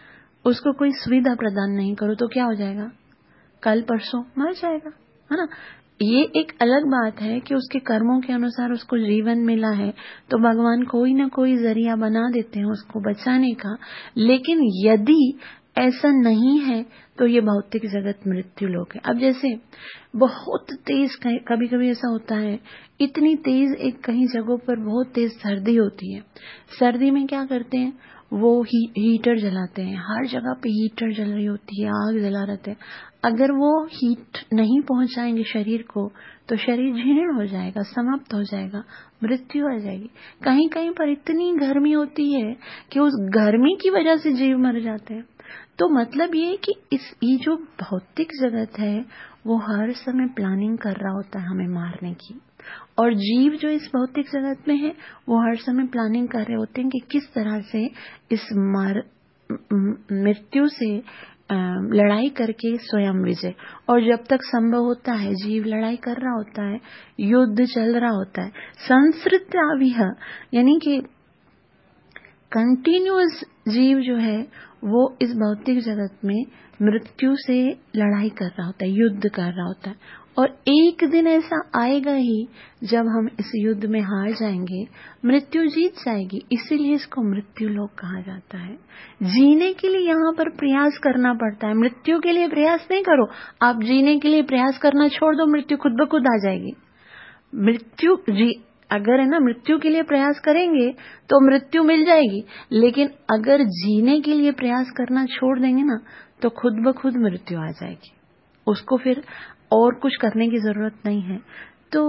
उसको कोई सुविधा प्रदान नहीं करो तो क्या हो जाएगा, कल परसों मर जाएगा, है ना। ये एक अलग बात है कि उसके कर्मों के अनुसार उसको जीवन मिला है तो भगवान कोई ना कोई जरिया बना देते हैं उसको बचाने का। लेकिन यदि ऐसा नहीं है तो ये भौतिक जगत मृत्यु लोक है। अब जैसे बहुत तेज, कभी कभी ऐसा होता है, इतनी तेज एक कहीं जगहों पर बहुत तेज सर्दी होती है, सर्दी में क्या करते हैं वो हीटर जलाते हैं, हर जगह पे हीटर जल रही होती है, आग जला रहते हैं। अगर वो हीट नहीं पहुंचाएंगे शरीर को तो शरीर जीर्ण हो जाएगा, समाप्त हो जाएगा, मृत्यु आ जाएगी। कहीं कहीं पर इतनी गर्मी होती है कि उस गर्मी की वजह से जीव मर जाते हैं। तो मतलब ये है कि ये जो भौतिक जगत है वो हर समय प्लानिंग कर रहा होता है हमें मारने की, और जीव जो इस भौतिक जगत में है वो हर समय प्लानिंग कर रहे होते हैं कि किस तरह से इस मृत्यु से लड़ाई करके स्वयं विजय। और जब तक संभव होता है जीव लड़ाई कर रहा होता है, युद्ध चल रहा होता है। संसृत्याविह यानी कि कंटिन्यूअस जीव जो है वो इस भौतिक जगत में मृत्यु से लड़ाई कर रहा होता है, युद्ध कर रहा होता है। और एक दिन ऐसा आएगा ही जब हम इस युद्ध में हार जाएंगे, मृत्यु जीत जाएगी। इसीलिए इसको मृत्यु लोक कहा जाता है। जीने के लिए यहाँ पर प्रयास करना पड़ता है, मृत्यु के लिए प्रयास नहीं करो। आप जीने के लिए प्रयास करना छोड़ दो, मृत्यु खुद ब खुद आ जाएगी। अगर है ना मृत्यु के लिए प्रयास करेंगे तो मृत्यु मिल जाएगी, लेकिन अगर जीने के लिए प्रयास करना छोड़ देंगे ना तो खुद ब खुद मृत्यु आ जाएगी, उसको फिर और कुछ करने की जरूरत नहीं है। तो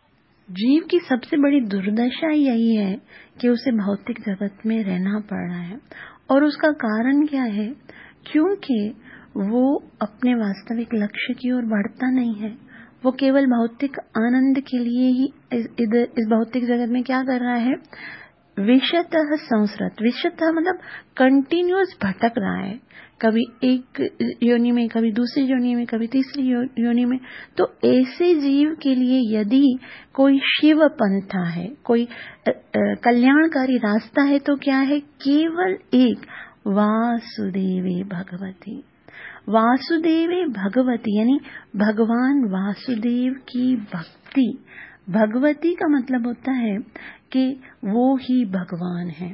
जीव की सबसे बड़ी दुर्दशा यही है कि उसे भौतिक जगत में रहना पड़ रहा है। और उसका कारण क्या है? क्योंकि वो अपने वास्तविक लक्ष्य की ओर बढ़ता नहीं है। वो केवल भौतिक आनंद के लिए ही इस भौतिक जगत में क्या कर रहा है? विषतः संसृत। विषतः मतलब कंटिन्यूअस भटक रहा है, कभी एक योनि में, कभी दूसरी योनि में, कभी तीसरी योनि में। तो ऐसे जीव के लिए यदि कोई शिव पंथा है, कोई कल्याणकारी रास्ता है तो क्या है? केवल एक, वासुदेवे भगवती। वासुदेवे भगवती यानी भगवान वासुदेव की भक्ति। भगवती का मतलब होता है कि वो ही भगवान है।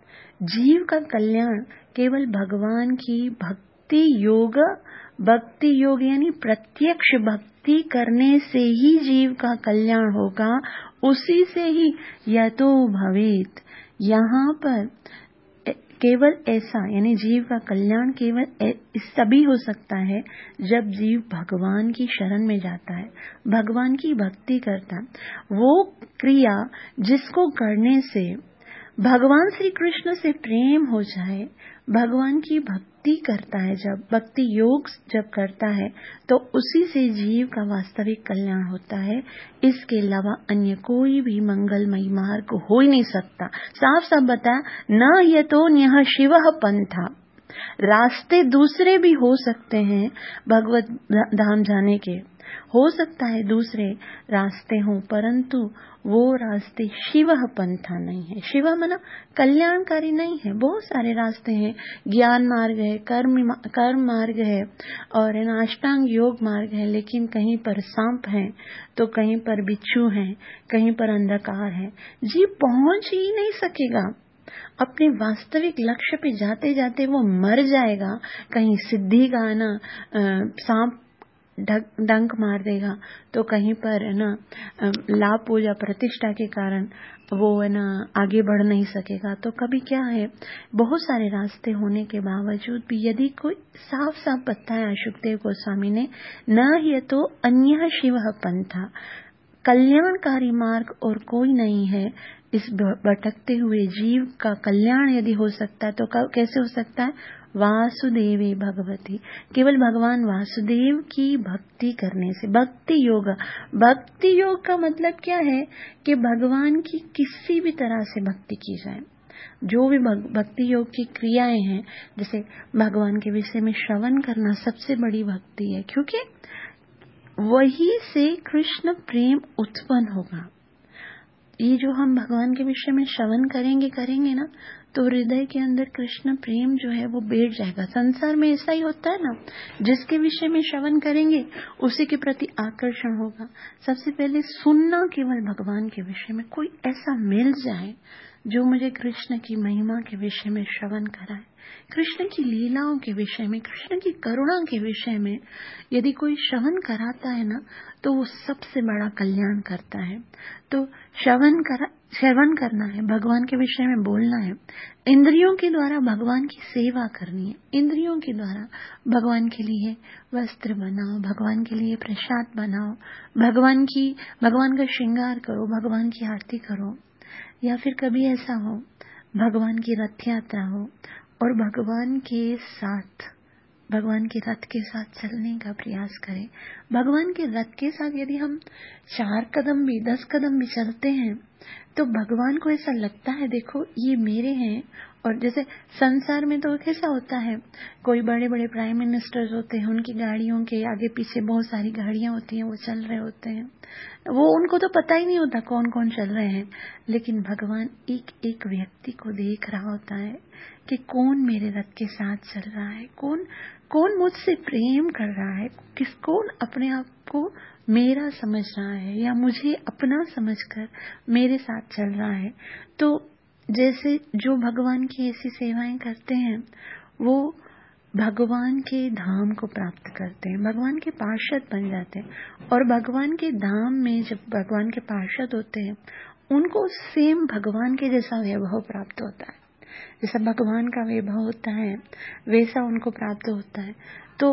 जीव का कल्याण केवल भगवान की भक्ति योग, भक्ति योग यानी प्रत्यक्ष भक्ति करने से ही जीव का कल्याण होगा, उसी से ही यतो भवेत। यहाँ पर केवल ऐसा यानी जीव का कल्याण केवल तभी हो सकता है जब जीव भगवान की शरण में जाता है, भगवान की भक्ति करता है। वो क्रिया जिसको करने से भगवान श्री कृष्ण से प्रेम हो जाए, भगवान की भक्ति करता है, जब भक्ति योग जब करता है तो उसी से जीव का वास्तविक कल्याण होता है। इसके अलावा अन्य कोई भी मंगलमयी मार्ग हो ही नहीं सकता। साफ साफ बताया, न यतो न्यः शिवः पंथा। रास्ते दूसरे भी हो सकते हैं भगवत धाम जाने के, हो सकता है दूसरे रास्ते हों, परंतु वो रास्ते शिव पंथा नहीं है। शिव माना कल्याणकारी नहीं है। बहुत सारे रास्ते हैं, ज्ञान मार्ग है, कर्म मार्ग है, और अष्टांग योग मार्ग है, लेकिन कहीं पर सांप है तो कहीं पर बिच्छू है, कहीं पर अंधकार है। जीव पहुंच ही नहीं सकेगा, अपने वास्तविक लक्ष्य पे जाते जाते वो मर जाएगा। कहीं सिद्धि का ना सांप डंक मार देगा, तो कहीं पर है ना लाभ पूजा प्रतिष्ठा के कारण वो है ना आगे बढ़ नहीं सकेगा। तो कभी क्या है, बहुत सारे रास्ते होने के बावजूद भी यदि कोई साफ साफ बताया सुखदेव गोस्वामी ने, न ये तो अन्य शिव पंथा, कल्याणकारी मार्ग और कोई नहीं है। इस भटकते हुए जीव का कल्याण यदि हो सकता है तो कैसे हो सकता है? वासुदेवी भगवती, केवल भगवान वासुदेव की भक्ति करने से। भक्ति योग, भक्ति योग का मतलब क्या है? कि भगवान की किसी भी तरह से भक्ति की जाए। जो भी भक्ति योग की क्रियाएं हैं, जैसे भगवान के विषय में श्रवण करना सबसे बड़ी भक्ति है, क्योंकि वही से कृष्ण प्रेम उत्पन्न होगा। ये जो हम भगवान के विषय में श्रवण करेंगे ना, तो हृदय के अंदर कृष्ण प्रेम जो है वो बैठ जाएगा। संसार में ऐसा ही होता है ना, जिसके विषय में श्रवण करेंगे उसी के प्रति आकर्षण होगा। सबसे पहले सुनना केवल भगवान के विषय में, कोई ऐसा मिल जाए जो मुझे कृष्ण की महिमा के विषय में श्रवण कराए, कृष्ण की लीलाओं के विषय में, कृष्ण की करुणा के विषय में यदि कोई श्रवण कराता है ना, तो वो सबसे बड़ा कल्याण करता है। तो श्रवण करना है, भगवान के विषय में बोलना है, इंद्रियों के द्वारा भगवान की सेवा करनी है, इंद्रियों के द्वारा भगवान के लिए वस्त्र बनाओ, भगवान के लिए प्रसाद बनाओ, भगवान का श्रृंगार करो, भगवान की आरती करो। या फिर कभी ऐसा हो भगवान की रथ यात्रा हो और भगवान के रथ के साथ चलने का प्रयास करें। भगवान के रथ के साथ यदि हम 4 कदम भी 10 कदम भी चलते हैं तो भगवान को ऐसा लगता है देखो ये मेरे हैं। और जैसे संसार में तो कैसा होता है, कोई बड़े बड़े प्राइम मिनिस्टर्स होते हैं, उनकी गाड़ियों के आगे पीछे बहुत सारी गाड़ियां होती हैं, वो चल रहे होते हैं, वो उनको तो पता ही नहीं होता कौन कौन चल रहे हैं। लेकिन भगवान एक एक व्यक्ति को देख रहा होता है कि कौन मेरे रथ के साथ चल रहा है, कौन मुझसे प्रेम कर रहा है, कौन अपने आप को मेरा समझ रहा है या मुझे अपना समझकर मेरे साथ चल रहा है। तो जैसे जो भगवान की ऐसी सेवाएं करते हैं वो भगवान के धाम को प्राप्त करते हैं, भगवान के पार्षद बन जाते हैं। और भगवान के धाम में जब भगवान के पार्षद होते हैं उनको सेम भगवान के जैसा वैभव प्राप्त होता है, जैसा भगवान का वैभव होता है वैसा उनको प्राप्त होता है। तो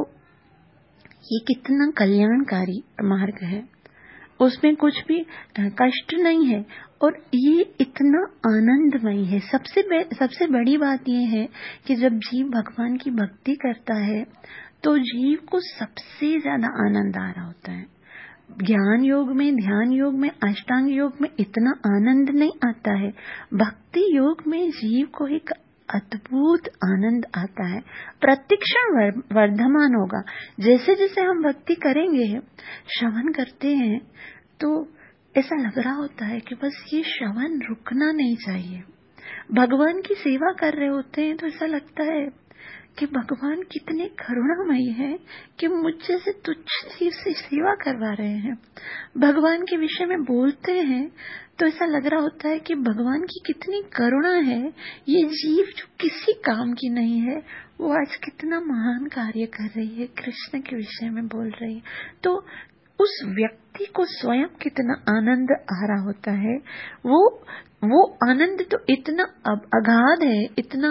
ये कितना कल्याणकारी मार्ग है, उसमें कुछ भी कष्ट नहीं है और ये इतना आनंदमय है। सबसे बड़ी बात ये है कि जब जीव भगवान की भक्ति करता है तो जीव को सबसे ज्यादा आनंद आ रहा होता है। ज्ञान योग में, ध्यान योग में, अष्टांग योग में इतना आनंद नहीं आता है, भक्ति योग में जीव को एक अद्भुत आनंद आता है, प्रतिक्षण वर्धमान होगा। जैसे जैसे हम भक्ति करेंगे, श्रवण करते हैं, तो ऐसा लग रहा होता है कि बस ये श्रवण रुकना नहीं चाहिए। भगवान की सेवा कर रहे होते हैं तो ऐसा लगता है कि भगवान कितने करुणामयी है कि मुझसे से तुच्छ जीव से सेवा करवा रहे हैं। भगवान के विषय में बोलते हैं तो ऐसा लग रहा होता है कि भगवान की कितनी करुणा है, ये जीव जो किसी काम की नहीं है वो आज कितना महान कार्य कर रही है, कृष्ण के विषय में बोल रही है। तो उस व्यक्ति को स्वयं कितना आनंद आ रहा होता है, वो आनंद तो इतना अगाध है, इतना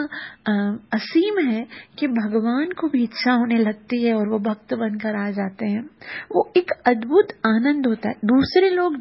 असीम है कि भगवान को भी इच्छा होने लगती है और वो भक्त बनकर आ जाते हैं। वो एक अद्भुत आनंद होता है। दूसरे लोग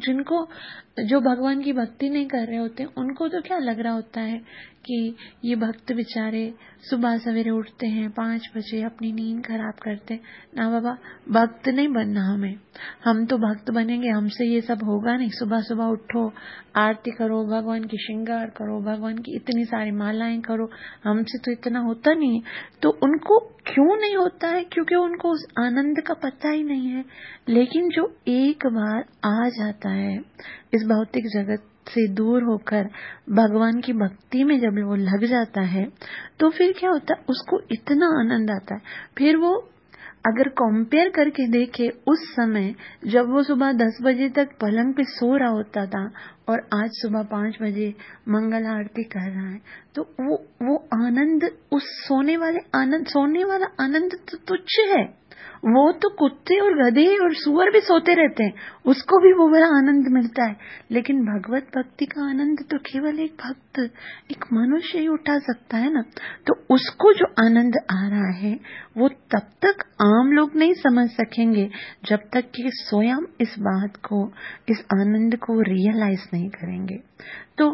जो भगवान की भक्ति नहीं कर रहे होते उनको तो क्या लग रहा होता है कि ये भक्त बेचारे सुबह सवेरे उठते हैं 5 बजे, अपनी नींद खराब करते हैं। ना बाबा, भक्त नहीं बनना हम तो भक्त बनेंगे, हमसे ये सब होगा नहीं। सुबह सुबह उठो, आरती करो, भगवान की श्रृंगार करो, भगवान की इतनी सारी मालाएं करो, हमसे तो इतना होता नहीं। तो उनको क्यों नहीं होता है? क्योंकि उनको उस आनंद का पता ही नहीं है। लेकिन जो एक बार आ जाता है इस भौतिक जगत से दूर होकर भगवान की भक्ति में जब वो लग जाता है तो फिर क्या होता है, उसको इतना आनंद आता है। फिर वो अगर कंपेयर करके देखे उस समय जब वो सुबह 10 बजे तक पलंग पे सो रहा होता था और आज सुबह 5 बजे मंगल आरती कर रहा है, तो वो आनंद, उस सोने वाला आनंद तो तुच्छ है। वो तो कुत्ते और गधे और सुअर भी सोते रहते हैं, उसको भी वो बड़ा आनंद मिलता है। लेकिन भगवत भक्ति का आनंद तो केवल एक भक्त, एक मनुष्य ही उठा सकता है ना। तो उसको जो आनंद आ रहा है वो तब तक आम लोग नहीं समझ सकेंगे जब तक कि स्वयं इस बात को, इस आनंद को रियलाइज नहीं करेंगे। तो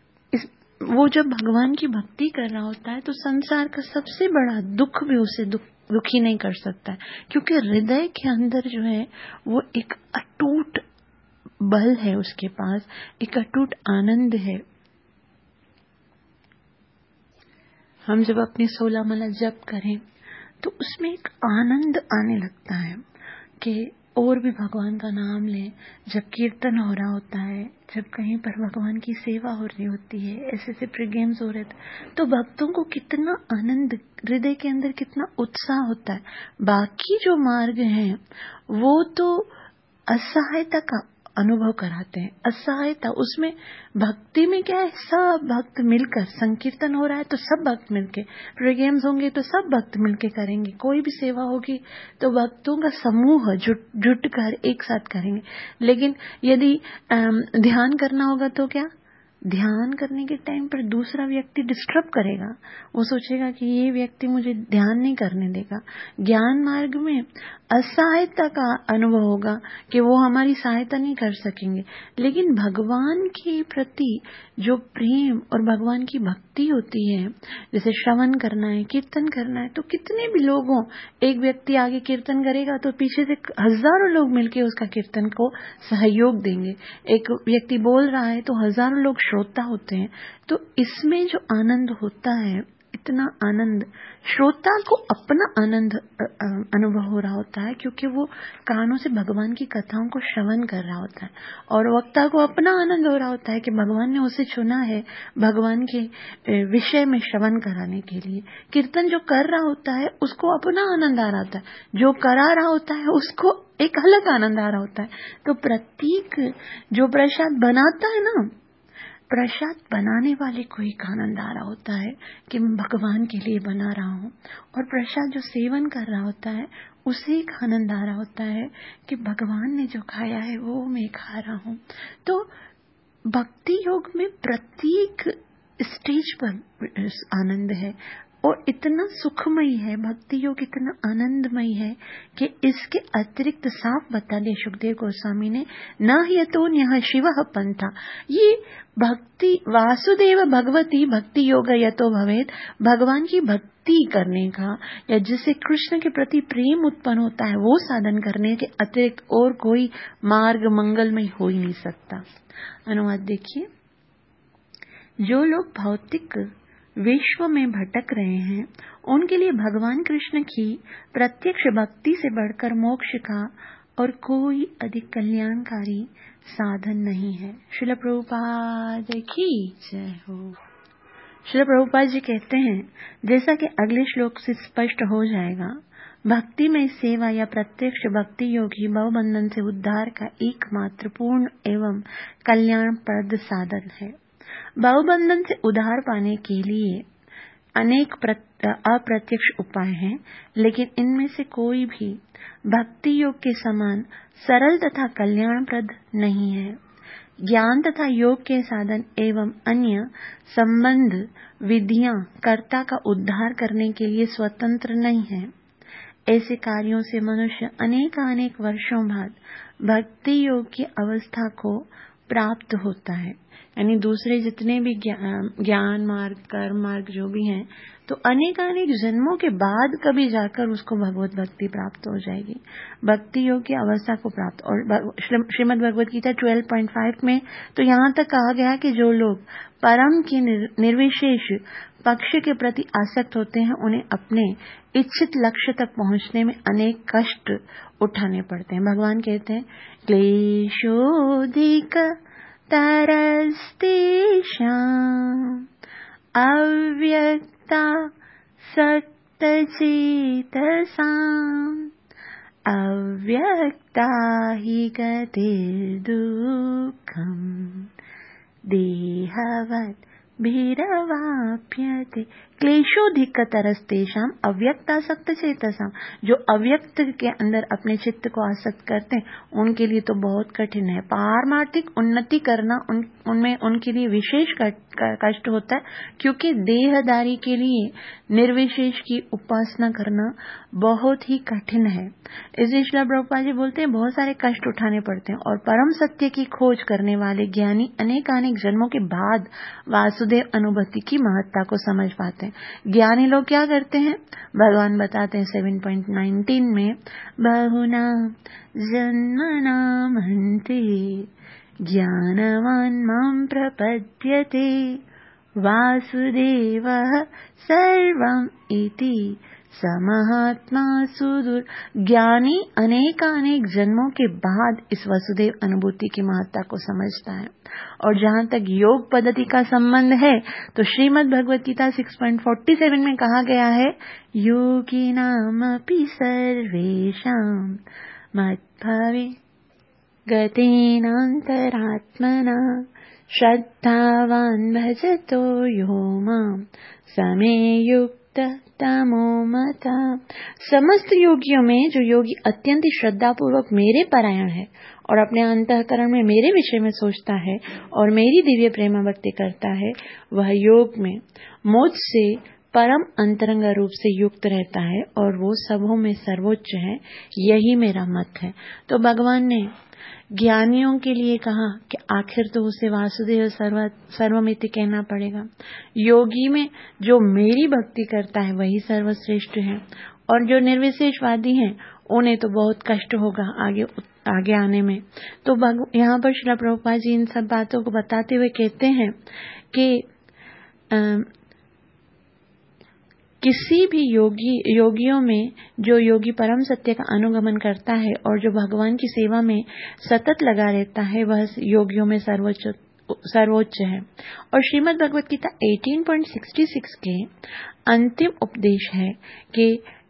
वो जब भगवान की भक्ति कर रहा होता है तो संसार का सबसे बड़ा दुख भी उसे दुखी नहीं कर सकता है, क्योंकि हृदय के अंदर जो है वो एक अटूट बल है, उसके पास एक अटूट आनंद है। हम जब अपनी 16 माला जप करें तो उसमें एक आनंद आने लगता है कि और भी भगवान का नाम लें। जब कीर्तन हो रहा होता है, जब कहीं पर भगवान की सेवा हो रही होती है, ऐसे ऐसे प्री गेम्स हो रहे थे, तो भक्तों को कितना आनंद, हृदय के अंदर कितना उत्साह होता है। बाकी जो मार्ग हैं वो तो असहायता का अनुभव कराते हैं। असहायता, उसमें भक्ति में क्या है, सब भक्त मिलकर, संकीर्तन हो रहा है तो सब भक्त मिलके, प्री गेम्स होंगे तो सब भक्त मिलके करेंगे, कोई भी सेवा होगी तो भक्तों का समूह जुट कर एक साथ करेंगे। लेकिन यदि ध्यान करना होगा तो क्या, ध्यान करने के टाइम पर दूसरा व्यक्ति डिस्टर्ब करेगा, वो सोचेगा कि ये व्यक्ति मुझे ध्यान नहीं करने देगा। ज्ञान मार्ग में असहायता का अनुभव होगा कि वो हमारी सहायता नहीं कर सकेंगे। लेकिन भगवान के प्रति जो प्रेम और भगवान की भक्ति होती है, जैसे श्रवण करना है, कीर्तन करना है, तो कितने भी लोग हों, एक व्यक्ति आगे कीर्तन करेगा तो पीछे से हजारों लोग मिलकर उसका कीर्तन को सहयोग देंगे। एक व्यक्ति बोल रहा है तो हजारों लोग श्रोता होते हैं। तो इसमें जो आनंद होता है, इतना आनंद, श्रोता को अपना आनंद अनुभव हो रहा होता है, क्योंकि वो कानों से भगवान की कथाओं को श्रवण कर रहा होता है, और वक्ता को अपना आनंद हो रहा होता है कि भगवान ने उसे चुना है भगवान के विषय में श्रवण कराने के लिए। कीर्तन जो कर रहा होता है उसको अपना आनंद आ रहा होता है, जो करा रहा होता है उसको एक अलग आनंद आ रहा होता है। तो प्रतीक जो प्रसाद बनाता है ना, प्रसाद बनाने वाले को एक आनंद आ रहा होता है कि मैं भगवान के लिए बना रहा हूँ, और प्रसाद जो सेवन कर रहा होता है उसे एक आनंद आ रहा होता है कि भगवान ने जो खाया है वो मैं खा रहा हूँ। तो भक्ति योग में प्रत्येक स्टेज पर आनंद है, और इतना सुखमयी है भक्ति योग, इतना आनंदमयी है कि इसके अतिरिक्त साफ बता दिया सुखदेव गोस्वामी ने, न यतो न्यः शिवः पंथा। ये भक्ति वासुदेव भगवती भक्ति योग यतो भवेत्, भगवान की भक्ति करने का या जिससे कृष्ण के प्रति प्रेम उत्पन्न होता है वो साधन करने के अतिरिक्त और कोई मार्ग मंगलमय हो ही नहीं सकता। अनुवाद देखिए, जो लोग भौतिक विश्व में भटक रहे हैं उनके लिए भगवान कृष्ण की प्रत्यक्ष भक्ति से बढ़कर मोक्ष का और कोई अधिक कल्याणकारी साधन नहीं है। श्रील प्रभुपाद की जय हो। श्रील प्रभुपाद जी कहते हैं, जैसा कि अगले श्लोक से स्पष्ट हो जाएगा, भक्ति में सेवा या प्रत्यक्ष भक्ति योगी भवबंधन से उद्धार का एकमात्र पूर्ण एवं कल्याणप्रद साधन है। भवबंधन से उद्धार पाने के लिए अनेक अप्रत्यक्ष उपाय हैं, लेकिन इनमें से कोई भी भक्ति योग के समान सरल तथा कल्याणप्रद नहीं है। ज्ञान तथा योग के साधन एवं अन्य संबंध विधियां कर्ता का उद्धार करने के लिए स्वतंत्र नहीं है। ऐसे कार्यों से मनुष्य अनेक वर्षों बाद भक्ति योग की अवस्था को प्राप्त होता है। यानी दूसरे जितने भी ज्ञान मार्ग, कर्म मार्ग जो भी हैं, तो अनेक जन्मों के बाद कभी जाकर उसको भगवत भक्ति प्राप्त हो जाएगी, भक्ति योग की अवस्था को प्राप्त। और श्रीमद् भगवद गीता 12.5 में तो यहाँ तक कहा गया कि जो लोग परम के निर्विशेष पक्ष के प्रति आसक्त होते हैं उन्हें अपने इच्छित लक्ष्य तक पहुंचने में अनेक कष्ट उठाने पड़ते हैं। भगवान कहते हैं, क्लेशोधिक तरस्तेषाम् अव्यक्ता सक्तचेतसाम् अव्यक्ता हि गतिर्दुःखम् देहवत् भीरवाप्यते। क्लेशोधिक तरस्तेषाम् अव्यक्तासक्त चेतसाम्, जो अव्यक्त के अंदर अपने चित्त को आसक्त करते हैं उनके लिए तो बहुत कठिन है। पारमार्थिक उन्नति करना उनमें उनके लिए विशेष कष्ट होता है, क्योंकि देहदारी के लिए निर्विशेष की उपासना करना बहुत ही कठिन है। इसलिए श्रील प्रभुपाद जी बोलते हैं बहुत सारे कष्ट उठाने पड़ते हैं, और परम सत्य की खोज करने वाले ज्ञानी अनेक जन्मों के बाद वासुदेव अनुभूति की महत्ता को समझ पाते हैं। ज्ञानी लोग क्या करते हैं, भगवान बताते हैं 7.19 में, बहुना जन्मनां हन्ति ज्ञानवान् मां प्रपद्यते वासुदेवः सर्वम् इति समहात्मा सुदूर। ज्ञानी अनेक जन्मों के बाद इस वसुदेव अनुभूति की महत्ता को समझता है। और जहाँ तक योग पद्धति का संबंध है तो श्रीमद् भगवत गीता 6.47 में कहा गया है, योगिनामपि सर्वेषां मद्भावे गतेनान्तरात्मना श्रद्धावान् भजतो यो मां समे युक्तः तमो मता। समस्त योगियों में जो योगी अत्यंत श्रद्धा पूर्वक मेरे परायण है और अपने अंतःकरण में मेरे विषय में सोचता है और मेरी दिव्य प्रेम भक्ति करता है, वह योग में मुझसे परम अंतरंग रूप से युक्त रहता है और वो सबों में सर्वोच्च है। यही मेरा मत है। तो भगवान ने ज्ञानियों के लिए कहा कि आखिर तो उसे वासुदेव सर्वमिति कहना पड़ेगा। योगी में जो मेरी भक्ति करता है वही सर्वश्रेष्ठ है, और जो निर्विशेषवादी हैं उन्हें तो बहुत कष्ट होगा आगे आने में। तो यहाँ पर श्रील प्रभुपाद जी इन सब बातों को बताते हुए कहते हैं कि किसी भी योगियों में जो योगी परम सत्य का अनुगमन करता है और जो भगवान की सेवा में सतत लगा रहता है, वह योगियों में सर्वोच्च है। और श्रीमद् भगवत गीता 18.66 के अंतिम उपदेश है कि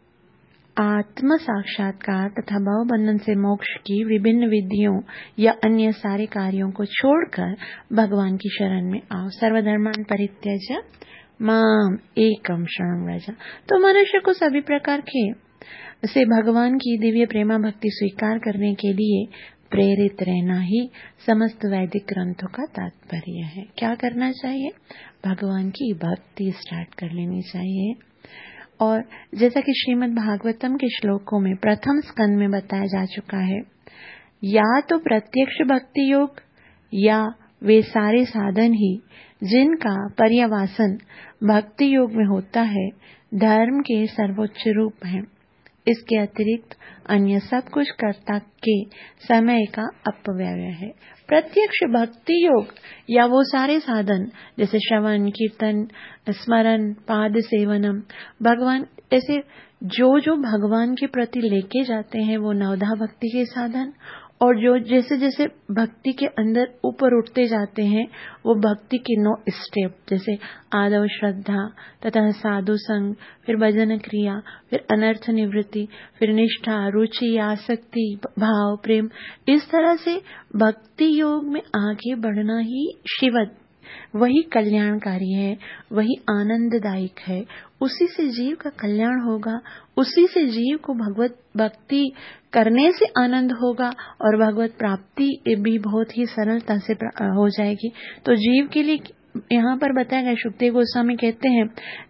आत्म साक्षात्कार तथा भवबंधन से मोक्ष की विभिन्न विधियों या अन्य सारे कार्यों को छोड़कर भगवान की शरण में आओ। सर्वधर्मान् परित्यज्य माम एकम शरणं व्रज। तो मनुष्य को सभी प्रकार के से भगवान की दिव्य प्रेमा भक्ति स्वीकार करने के लिए प्रेरित रहना ही समस्त वैदिक ग्रंथों का तात्पर्य है। क्या करना चाहिए? भगवान की भक्ति स्टार्ट कर लेनी चाहिए। और जैसा कि श्रीमद् भागवतम के श्लोकों में प्रथम स्कंद में बताया जा चुका है, या तो प्रत्यक्ष भक्ति योग या वे सारे साधन ही जिनका पर्यवासन भक्ति योग में होता है, धर्म के सर्वोच्च रूप हैं। इसके अतिरिक्त अन्य सब कुछ कर्ता के समय का अपव्यय है। प्रत्यक्ष भक्ति योग या वो सारे साधन जैसे श्रवण, कीर्तन, स्मरण, पाद सेवनम, भगवान ऐसे जो भगवान के प्रति लेके जाते हैं वो नवधा भक्ति के साधन, और जो जैसे जैसे भक्ति के अंदर ऊपर उठते जाते हैं वो भक्ति के 9 स्टेप, जैसे आदव श्रद्धा तथा साधु संग, फिर भजन क्रिया, फिर अनर्थ निवृत्ति, फिर निष्ठा, रुचि, आसक्ति, भाव, प्रेम। इस तरह से भक्ति योग में आगे बढ़ना ही शिवत वही कल्याणकारी है, वही आनंददायक है। उसी से जीव का कल्याण होगा, उसी से जीव को भगवत भक्ति करने से आनंद होगा और भगवत प्राप्ति भी बहुत ही सरलता से हो जाएगी। तो जीव के लिए यहाँ पर बताया गया, शुकदेव गोस्वामी कहते हैं,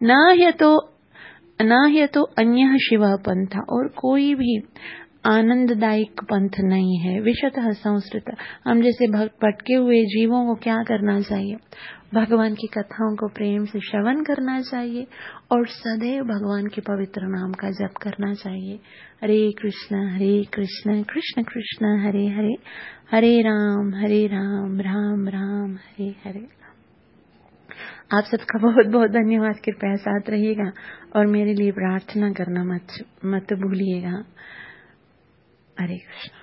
न ह्य तो अन्य शिव पंथा, और कोई भी आनंददायक पंथ नहीं है। विशतः संस्कृत, हम जैसे भटके हुए जीवों को क्या करना चाहिए? भगवान की कथाओं को प्रेम से श्रवण करना चाहिए और सदैव भगवान के पवित्र नाम का जप करना चाहिए। हरे कृष्ण कृष्ण कृष्ण हरे हरे, हरे राम राम राम हरे हरे। आप सबका बहुत बहुत धन्यवाद। कृपया साथ रहिएगा और मेरे लिए प्रार्थना करना मत भूलिएगा। हरे कृष्ण।